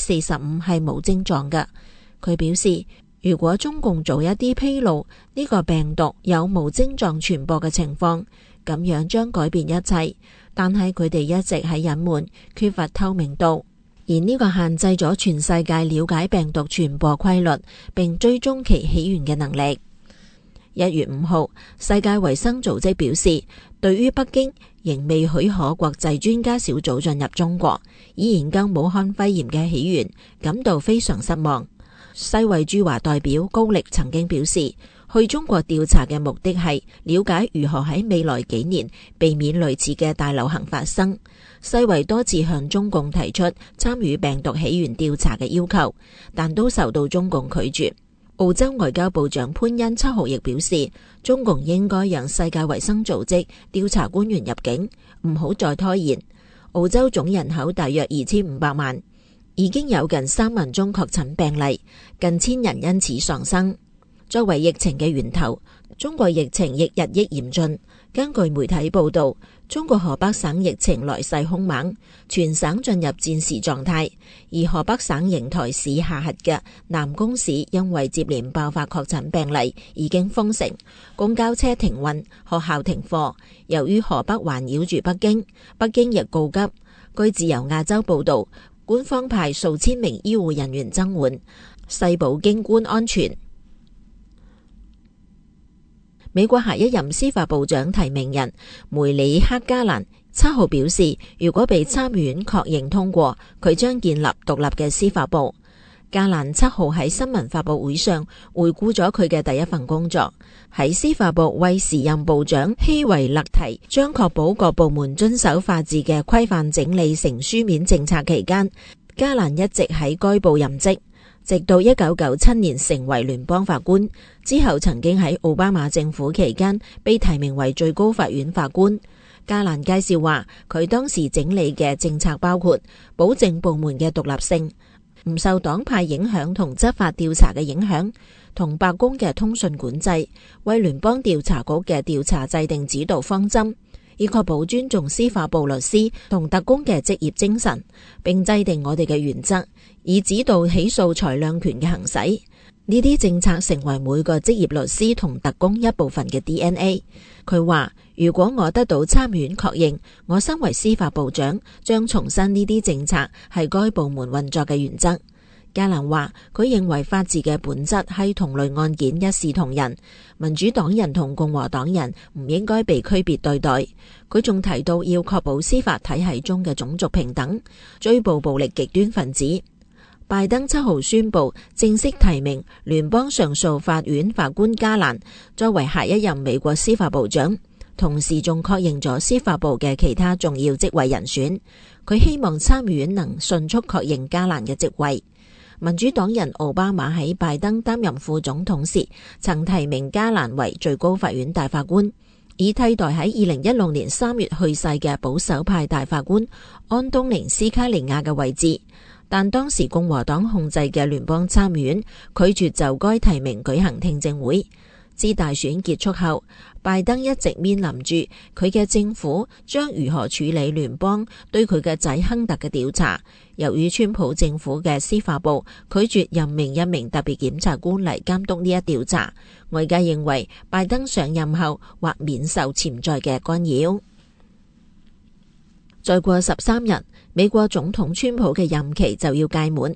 45% 係冇症狀嘅。佢表示，如果中共早一啲披露呢個病毒有無症狀傳播嘅情況，咁樣將改變一切。但係佢哋一直喺隱瞞，缺乏透明度，而呢個限制咗全世界了解病毒傳播規律並追蹤其起源嘅能力。1月5號，世界衛生組織表示，對於北京仍未許可國際專家小組進入中國以研究武漢肺炎嘅起源，感到非常失望。世衛駐華代表高力曾經表示，去中國調查嘅目的係了解如何喺未來幾年避免類似嘅大流行發生。世衛多次向中共提出參與病毒起源調查嘅要求，但都受到中共拒絕。澳洲外交部長潘恩7號亦表示，中共應該讓世界衛生組織調查官員入境，唔好再拖延。澳洲總人口大約2500萬，已經有近3萬宗確診病例，近1000人因此喪生。作為疫情嘅源頭，中國疫情亦日益嚴峻。根據媒體報道，中國河北省疫情來勢兇猛，全省進入戰時狀態。而河北省邢台市下轄嘅南宮市因為接連爆發確診病例，已經封城，公交車停運，學校停課。由於河北環繞住北京，北京亦告急。據自由亞洲報道，官方派數千名醫護人員增援，細保京官安全。美國下一任司法部長提名人梅里克加蘭7號表示，如果被參議院確認通過，佢將建立獨立嘅司法部。加蘭7號喺新聞發佈會上回顧咗佢嘅第一份工作，喺司法部為時任部長希維勒提將確保各部門遵守法治嘅規範整理成書面政策期間，加蘭一直喺該部任職。直到1997年成為聯邦法官，之後曾經喺奧巴馬政府期間被提名為最高法院法官。加蘭介紹話，佢當時整理嘅政策包括保證部門嘅獨立性，唔受黨派影響同執法調查嘅影響，同白宮嘅通訊管制，為聯邦調查局嘅調查制定指導方針，以確保尊重司法部律師同特工嘅職業精神，並制定我哋嘅原則，以指導起訴裁量權嘅行使。呢啲政策成為每個職業律師同特工一部分嘅 DNA。佢話，如果我得到參院確認，我身為司法部長，將重申呢啲政策係該部門運作嘅原則。加蘭話，佢認為法治嘅本質係同類案件一視同仁，民主黨人同共和黨人唔應該被區別對待。佢仲提到要確保司法體系中嘅種族平等，追捕暴力極端分子。拜登7號宣布正式提名聯邦上訴法院法官加蘭作為下一任美國司法部長，同時仲確認咗司法部嘅其他重要職位人選。佢希望參議院能迅速確認加蘭嘅職位。民主黨人奧巴馬喺拜登擔任副總統時，曾提名加蘭為最高法院大法官，以替代喺2016年3月去世嘅保守派大法官安東尼斯卡利亞嘅位置。但當時共和黨控制嘅聯邦參議院拒絕就該提名舉行聽證會。自大選結束後，拜登一直面臨住佢嘅政府將如何處理聯邦對佢嘅仔亨特嘅調查。由於川普政府嘅司法部拒絕任命一名特別檢察官嚟監督呢一調查，外界認為拜登上任後或免受潛在嘅干擾。再過13日，美國總統川普嘅任期就要屆滿。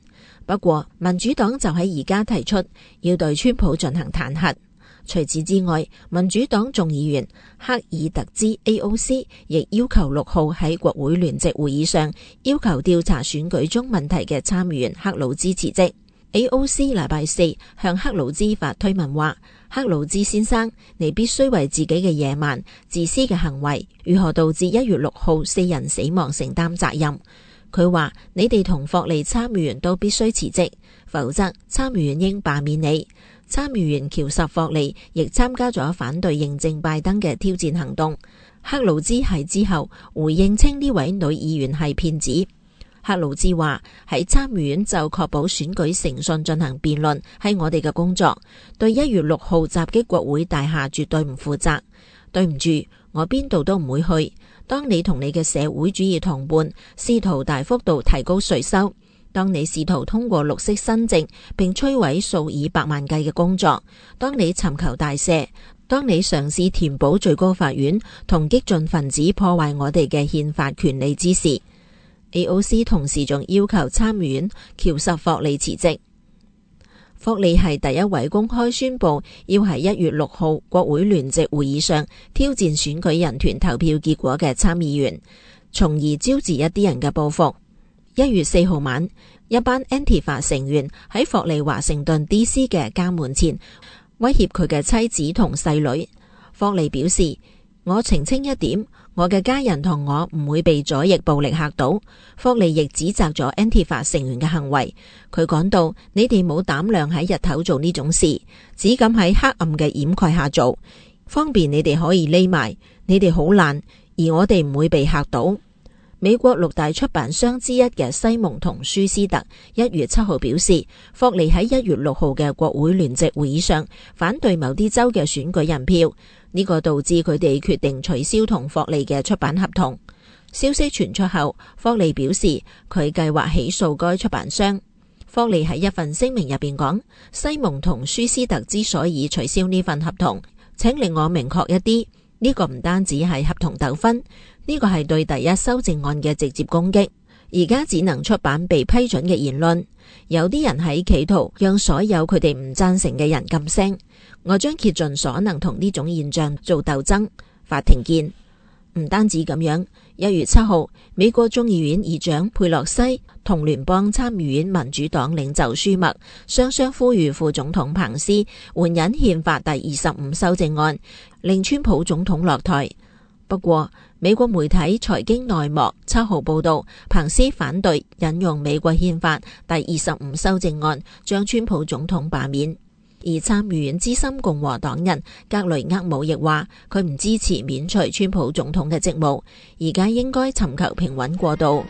不過民主黨就喺而家提出要對川普進行彈劾。除此之外，民主黨眾議員克爾特茲 AOC 亦要求6號喺國會聯席會議上要求調查選舉中問題嘅參議員克魯茲辭職。AOC 禮拜4向克魯茲發推文話：克魯茲先生，你必須為自己嘅野蠻、自私嘅行為，如何導致1月6號4人死亡承擔責任。佢話：你哋同霍利參議員都必須辭職，否則參議院應罷免你。參議員喬什霍利亦參加咗反對認證拜登嘅挑戰行動。克魯茲喺之後回應稱呢位女議員係騙子。克魯茲話：喺參議院就確保選舉誠信進行辯論係我哋嘅工作，對1月6號襲擊國會大廈絕對唔負責。對唔住，我邊度都唔會去。當你同你嘅社會主義同伴試圖大幅度提高稅收，當你試圖通過綠色新政並摧毀數以百萬計嘅工作，當你尋求大赦，當你嘗試填補最高法院同激進分子破壞我哋嘅憲法權利之時。AOC 同時仲要求參議員喬什霍利辭職。霍利係第一位公開宣布要喺1月6號國會聯席會議上挑戰選舉人團投票結果嘅參議員，從而招致一啲人嘅報復。1月4號晚，一班 Antifa 成員喺霍利華盛頓 DC 嘅家門前威脅佢嘅妻子同細女。霍利表示：我澄清一點，我嘅家人同我唔會被左翼暴力嚇到。霍利亦指責咗 Antifa 成員嘅行為。佢講到：你哋冇膽量喺日頭做呢種事，只敢喺黑暗嘅掩蓋下做，方便你哋可以匿埋。你哋好懶，而我哋唔會被嚇到。美國6大出版商之一嘅西蒙同舒斯特1月7號表示，霍利喺1月6號嘅國會聯席會議上反對某啲州嘅選舉人票，呢個導致佢哋決定取消同霍利嘅出版合同。消息傳出後，霍利表示佢計劃起訴該出版商。霍利喺一份聲明入邊講：西蒙同舒斯特之所以取消呢份合同，請令我明確一啲，呢個唔單止係合同糾紛，呢個係對第一修正案嘅直接攻擊。而家只能出版被批准嘅言論，有啲人喺企圖讓所有佢哋唔贊成嘅人噤聲。我將竭盡所能同呢種現象做鬥爭。法庭見。唔單止咁樣，1月7號，美國眾議院議長佩洛西同聯邦參議院民主黨領袖舒默雙雙呼籲副總統彭斯援引憲法第25修正案，令川普總統落台。不過，美國媒體財經內幕7號報道，彭斯反對引用美國憲法第25修正案，將川普總統罷免。而參議院資深共和黨人格雷厄姆亦話，佢唔支持免除川普總統嘅職務，而家應該尋求平穩過渡。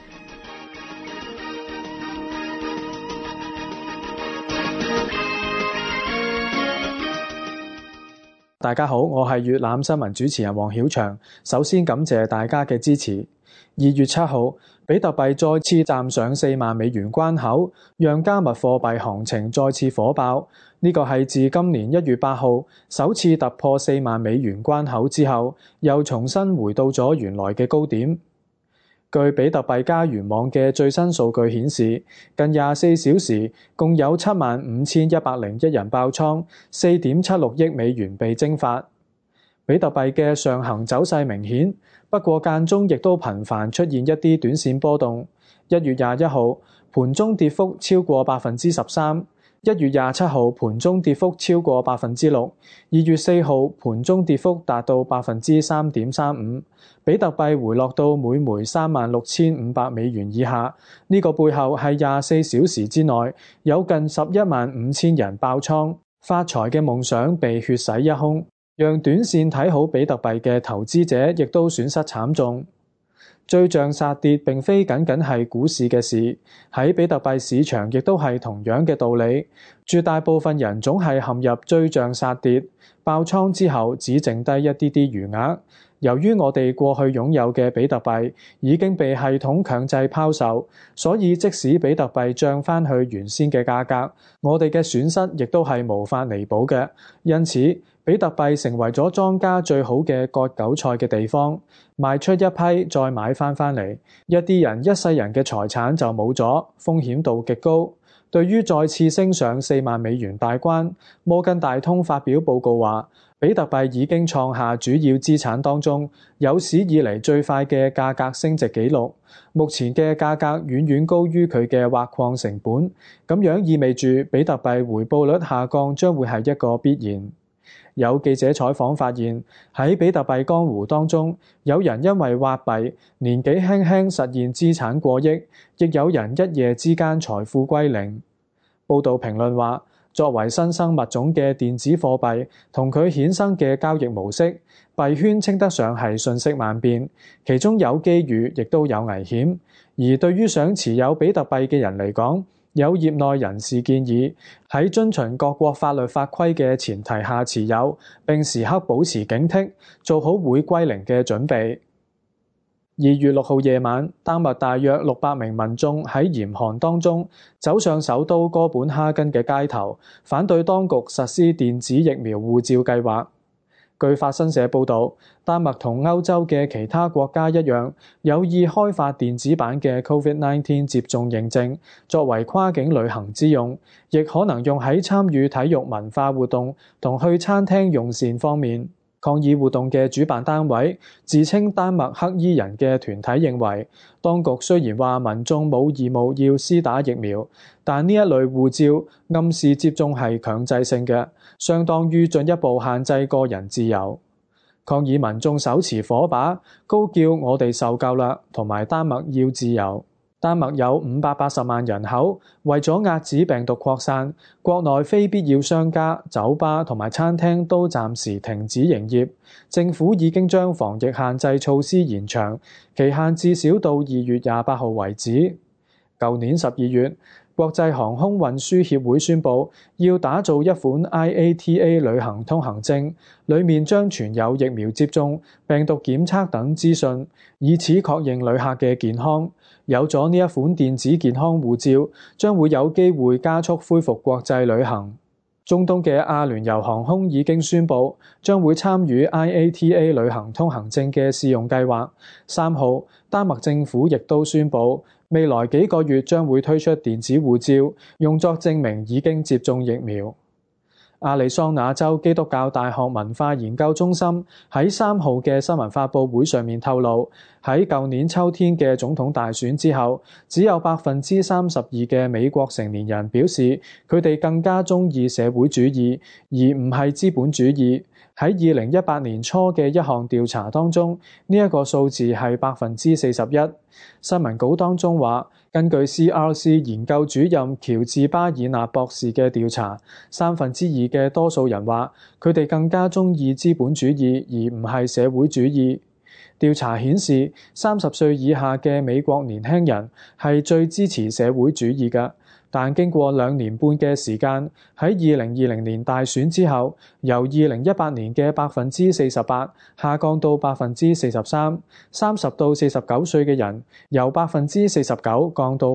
大家好，我係粵覽新聞主持人黃曉翔。首先感謝大家嘅支持。2月7號，比特幣再次站上4萬美元關口，讓加密貨幣行情再次火爆。呢個係自今年1月8號首次突破4萬美元關口之後，又重新回到咗原來嘅高點。據比特幣家園網嘅最新數據顯示，近24小時共有75,101人爆倉，4.76億美元被蒸發。比特幣嘅上行走勢明顯，不過間中亦都頻繁出現一啲短線波動。1月21號盤中跌幅超過 13%， 1月27號盤中跌幅超過 6%， 2月4號盤中跌幅達到 3.35%。比特幣回落到每枚36,500美元以下，呢個背後係24小時之內有近115000人爆倉，發財嘅夢想被血洗一空，讓短線睇好比特幣嘅投資者亦都損失慘重。追漲殺跌並非僅僅係股市嘅事，喺比特幣市場亦都係同樣嘅道理。絕大部分人總係陷入追漲殺跌，爆倉之後只剩低一啲啲餘額。由於我哋過去擁有嘅比特幣已經被系統強制拋售，所以即使比特幣漲返去原先嘅價格，我哋嘅損失亦都係無法彌補嘅。因此，比特幣成為咗莊家最好嘅割韭菜嘅地方，賣出一批再買返嚟，一啲人一世人嘅財產就冇咗，風險度極高。 對於再次升上4萬美元大關，摩根大通發表報告話，比特幣已經創下主要資產當中有史以嚟最快嘅價格升值紀錄。目前嘅價格遠遠高於佢嘅挖礦成本，咁樣意味住比特幣回報率下降將會係一個必然。有記者採訪發現，喺比特幣江湖當中，有人因為挖幣年紀輕輕實現資產過億，亦有人一夜之間財富歸零。報道評論話，作為新生物種嘅電子貨幣同佢衍生嘅交易模式，幣圈稱得上係瞬息萬變，其中有機遇亦都有危險。而對於想持有比特幣嘅人嚟講，有業內人士建議喺遵循各國法律法規嘅前提下持有，並時刻保持警惕，做好會歸零嘅準備。2月6號夜晚，丹麥大約600名民眾喺嚴寒當中走上首都哥本哈根嘅街頭，反對當局實施電子疫苗護照計劃。據法新社報導，丹麥同歐洲嘅其他國家一樣，有意開發電子版嘅 COVID-19 接種認證，作為跨境旅行之用，亦可能用喺參與體育文化活動同去餐廳用膳方面。抗議活動嘅主辦單位自稱丹麥黑衣人嘅團體認為，當局雖然話民眾冇義務要施打疫苗，但呢一類護照暗示接種係強制性嘅，相當於進一步限制個人自由。抗議民眾手持火把，高叫我哋受夠啦，同埋丹麥要自由。丹麥有580萬人口，為咗遏止病毒擴散，國內非必要商家、酒吧同埋餐廳都暫時停止營業。政府已經將防疫限制措施延長，期限至少到2月28號為止。舊年12月，國際航空運輸協會宣布要打造一款 IATA 旅行通行證，裡面將存有疫苗接種、病毒檢測等資訊，以此確認旅客嘅健康。有咗呢一款電子健康護照，將會有機會加速恢復國際旅行。中東嘅阿聯酋航空已經宣布將會參與 IATA 旅行通行證嘅試用計劃。3號，丹麥政府亦都宣布，未來幾個月將會推出電子護照，用作證明已經接種疫苗。亞利桑那州基督教大學文化研究中心喺3號嘅新聞發佈會上面透露，喺舊年秋天嘅總統大選之後，只有32%嘅美國成年人表示佢哋更加鍾意社會主義，而唔係資本主義。喺2018年初嘅一項調查當中，呢一個數字係41%。新聞稿當中話，根據 CRC 研究主任喬治巴爾納博士嘅調查，2/3嘅多數人話佢哋更加鍾意資本主義而唔係社會主義。調查顯示，30歲以下嘅美國年輕人係最支持社會主義嘅。但經過2年半嘅時間，喺2020年大選之後，由2018年嘅48%下降到43%。30到49歲嘅人由49%降到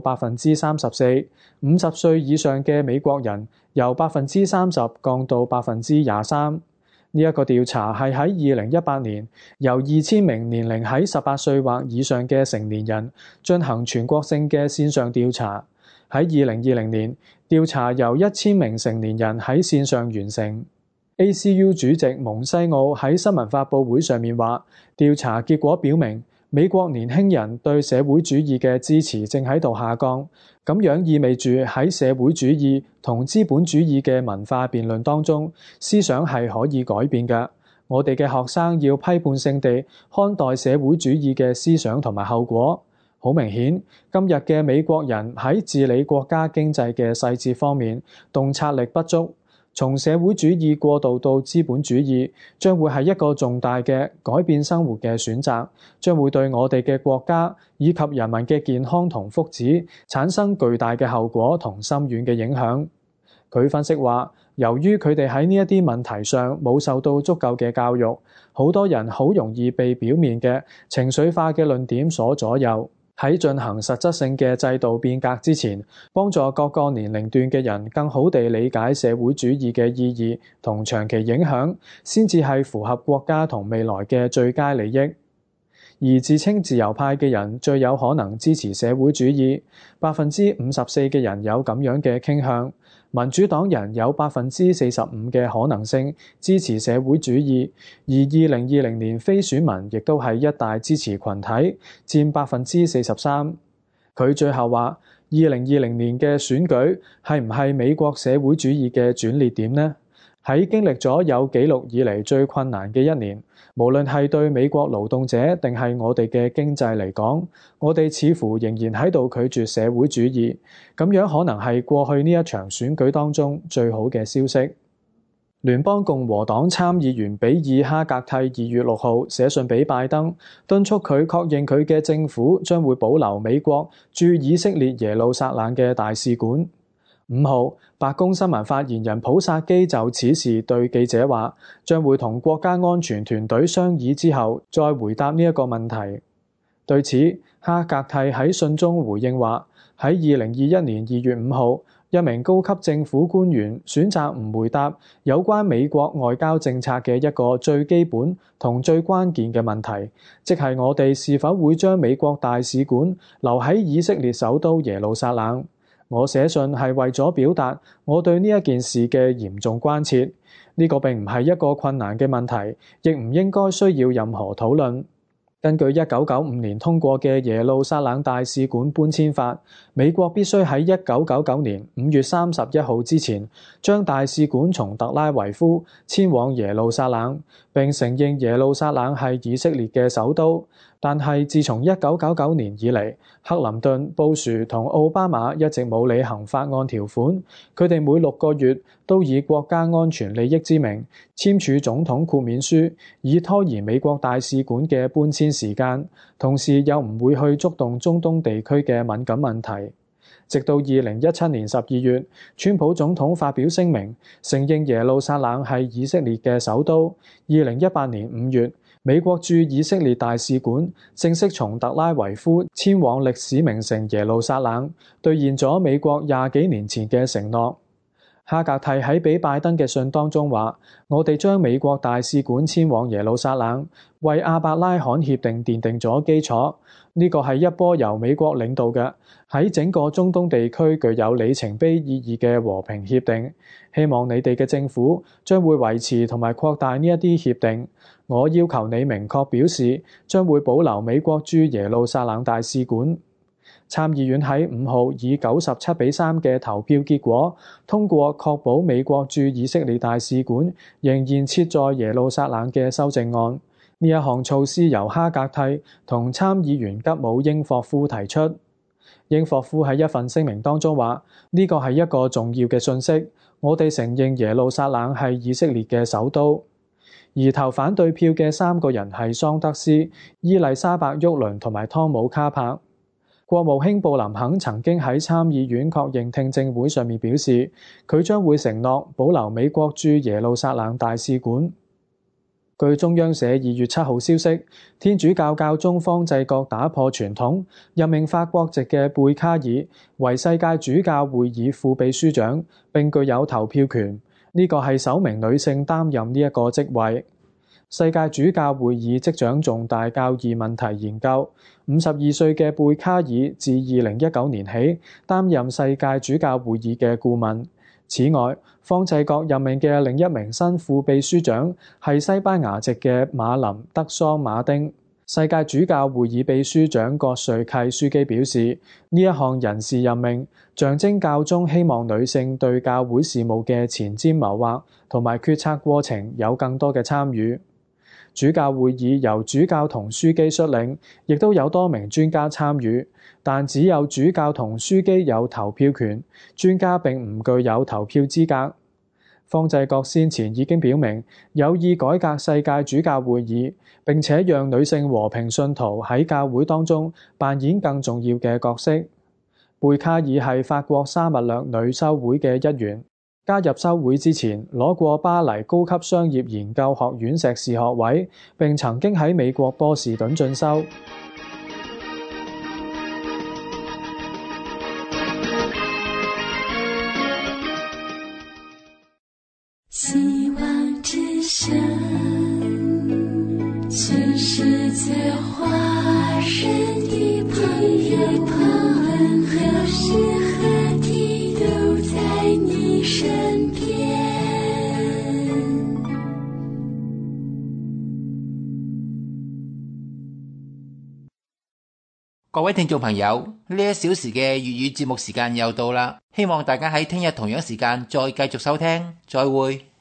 34%。50歲以上嘅美國人由30%降到23%。呢一個調查係喺2018年由2000名年齡喺18歲或以上嘅成年人進行全國性嘅線上調查。喺2020年，調查由1000名成年人喺線上完成。ACU 主席蒙西奧喺新聞發佈會上面話，調查結果表明，美國年輕人對社會主義嘅支持正喺度下降，咁樣意味住喺社會主義同資本主義嘅文化辯論當中，思想係可以改變嘅。我哋嘅學生要批判性地看待社會主義嘅思想同埋後果。好明顯，今日嘅美國人喺治理國家經濟嘅細節方面洞察力不足。從社會主義過渡到資本主義，將會係一個重大嘅改變生活嘅選擇，將會對我哋嘅國家以及人民嘅健康同福祉產生巨大嘅後果同深遠嘅影響。佢分析話，由於佢哋喺呢一啲問題上冇受到足夠嘅教育，好多人好容易被表面嘅情緒化嘅論點所左右。喺進行實質性嘅制度變革之前，幫助各個年齡段嘅人更好地理解社會主義嘅意義同長期影響，先至係符合國家同未來嘅最佳利益。 而自稱自由派嘅人最有可能支持社會主義，54%嘅人有咁樣嘅傾向。民主黨人有45%嘅可能性支持社會主義，而2020年非選民亦都係一大支持群體，佔43%。佢最後話：2020年嘅選舉係唔係美國社會主義嘅轉捩點呢？喺經歷咗有紀錄以嚟最困難嘅一年，無論係對美國勞動者定係我哋嘅經濟嚟講，我哋似乎仍然喺度拒絕社會主義。咁樣可能係過去呢一場選舉當中最好嘅消息。聯邦共和黨參議員比爾·哈格蒂2月6號寫信俾拜登，敦促佢確認佢嘅政府將會保留美國駐以色列耶路撒冷嘅大使館。5號，白宮新聞發言人普薩基就此事對記者話，將會同國家安全團隊商議之後再回答呢一個問題。對此，哈格蒂喺信中回應話，喺2021年2月5號，一名高級政府官員選擇唔回答有關美國外交政策嘅一個最基本同最關鍵嘅問題，即係我哋是否會將美國大使館留喺以色列首都耶路撒冷。我寫信係為咗表達我對呢一件事嘅嚴重關切。呢個並唔係一個困難嘅問題，亦唔應該需要任何討論。根據1995年通過嘅耶路撒冷大使館搬遷法，美國必須喺1999年5月31號之前將大使館從特拉維夫遷往耶路撒冷，並承認耶路撒冷係以色列嘅首都。但係自從1999年以嚟，克林頓、布殊同奧巴馬一直冇履行法案條款，佢哋每6個月都以國家安全利益之名簽署總統豁免書，以拖延美國大使館嘅搬遷時間，同時又唔會去觸動中東地區嘅敏感問題。直到2017年12月，川普總統發表聲明，承認耶路撒冷係以色列嘅首都。2018年5月，美國駐以色列大使館正式從特拉維夫遷往歷史名城耶路撒冷，兌現咗美國20幾年前嘅承諾。哈格蒂喺俾拜登嘅信當中話：我哋將美國大使館遷往耶路撒冷，為亞伯拉罕協定奠定咗基礎。呢個係一波由美國領導嘅，喺整個中東地區具有里程碑意義嘅和平協定。希望你哋嘅政府將會維持同埋擴大呢一啲協定。我要求你明確表示，將會保留美國駐耶路撒冷大使館。參議院喺5號以97-3嘅投票結果通過確保美國駐以色列大使館仍然設在耶路撒冷嘅修正案。呢一項措施由哈格蒂同參議員吉姆英霍夫提出。英霍夫喺一份聲明當中話：呢個係一個重要嘅訊息，我哋承認耶路撒冷係以色列嘅首都。而投反對票嘅3個人係桑德斯、伊麗莎白·沃倫同埋湯姆·卡柏。國務卿布林肯曾經喺參議院確認聽證會上面表示，佢將會承諾保留美國駐耶路撒冷大使館。據中央社2月7號消息，天主教教宗方濟各打破傳統，任命法國籍嘅貝卡爾為世界主教會議副秘書長，並具有投票權。呢個係首名女性擔任呢一個職位。世界主教會議執掌重大教義問題研究。52歲嘅貝卡爾自2019年起擔任世界主教會議嘅顧問。此外，方濟各任命嘅另一名新副秘書長係西班牙籍嘅馬林德桑馬丁。世界主教會議秘書長葛瑞契樞機表示，呢一項人事任命象徵教宗希望女性對教會事務嘅前瞻謀劃同埋決策過程有更多嘅參與。主教會議由主教同樞機率領，亦都有多名專家參與，但只有主教同樞機有投票權，專家並唔具有投票資格。方濟各先前已經表明有意改革世界主教會議，並且讓女性和平信徒喺教會當中扮演更重要嘅角色。貝卡爾係法國沙勿略女修會嘅一員。加入修會之前，攞過巴黎高級商業研究學院碩士學位，並曾經喺美國波士頓進修。 希望之聲，全世界華各位聽眾朋友，呢1小時嘅粵語節目時間又到啦，希望大家喺聽日同樣時間再繼續收聽，再會。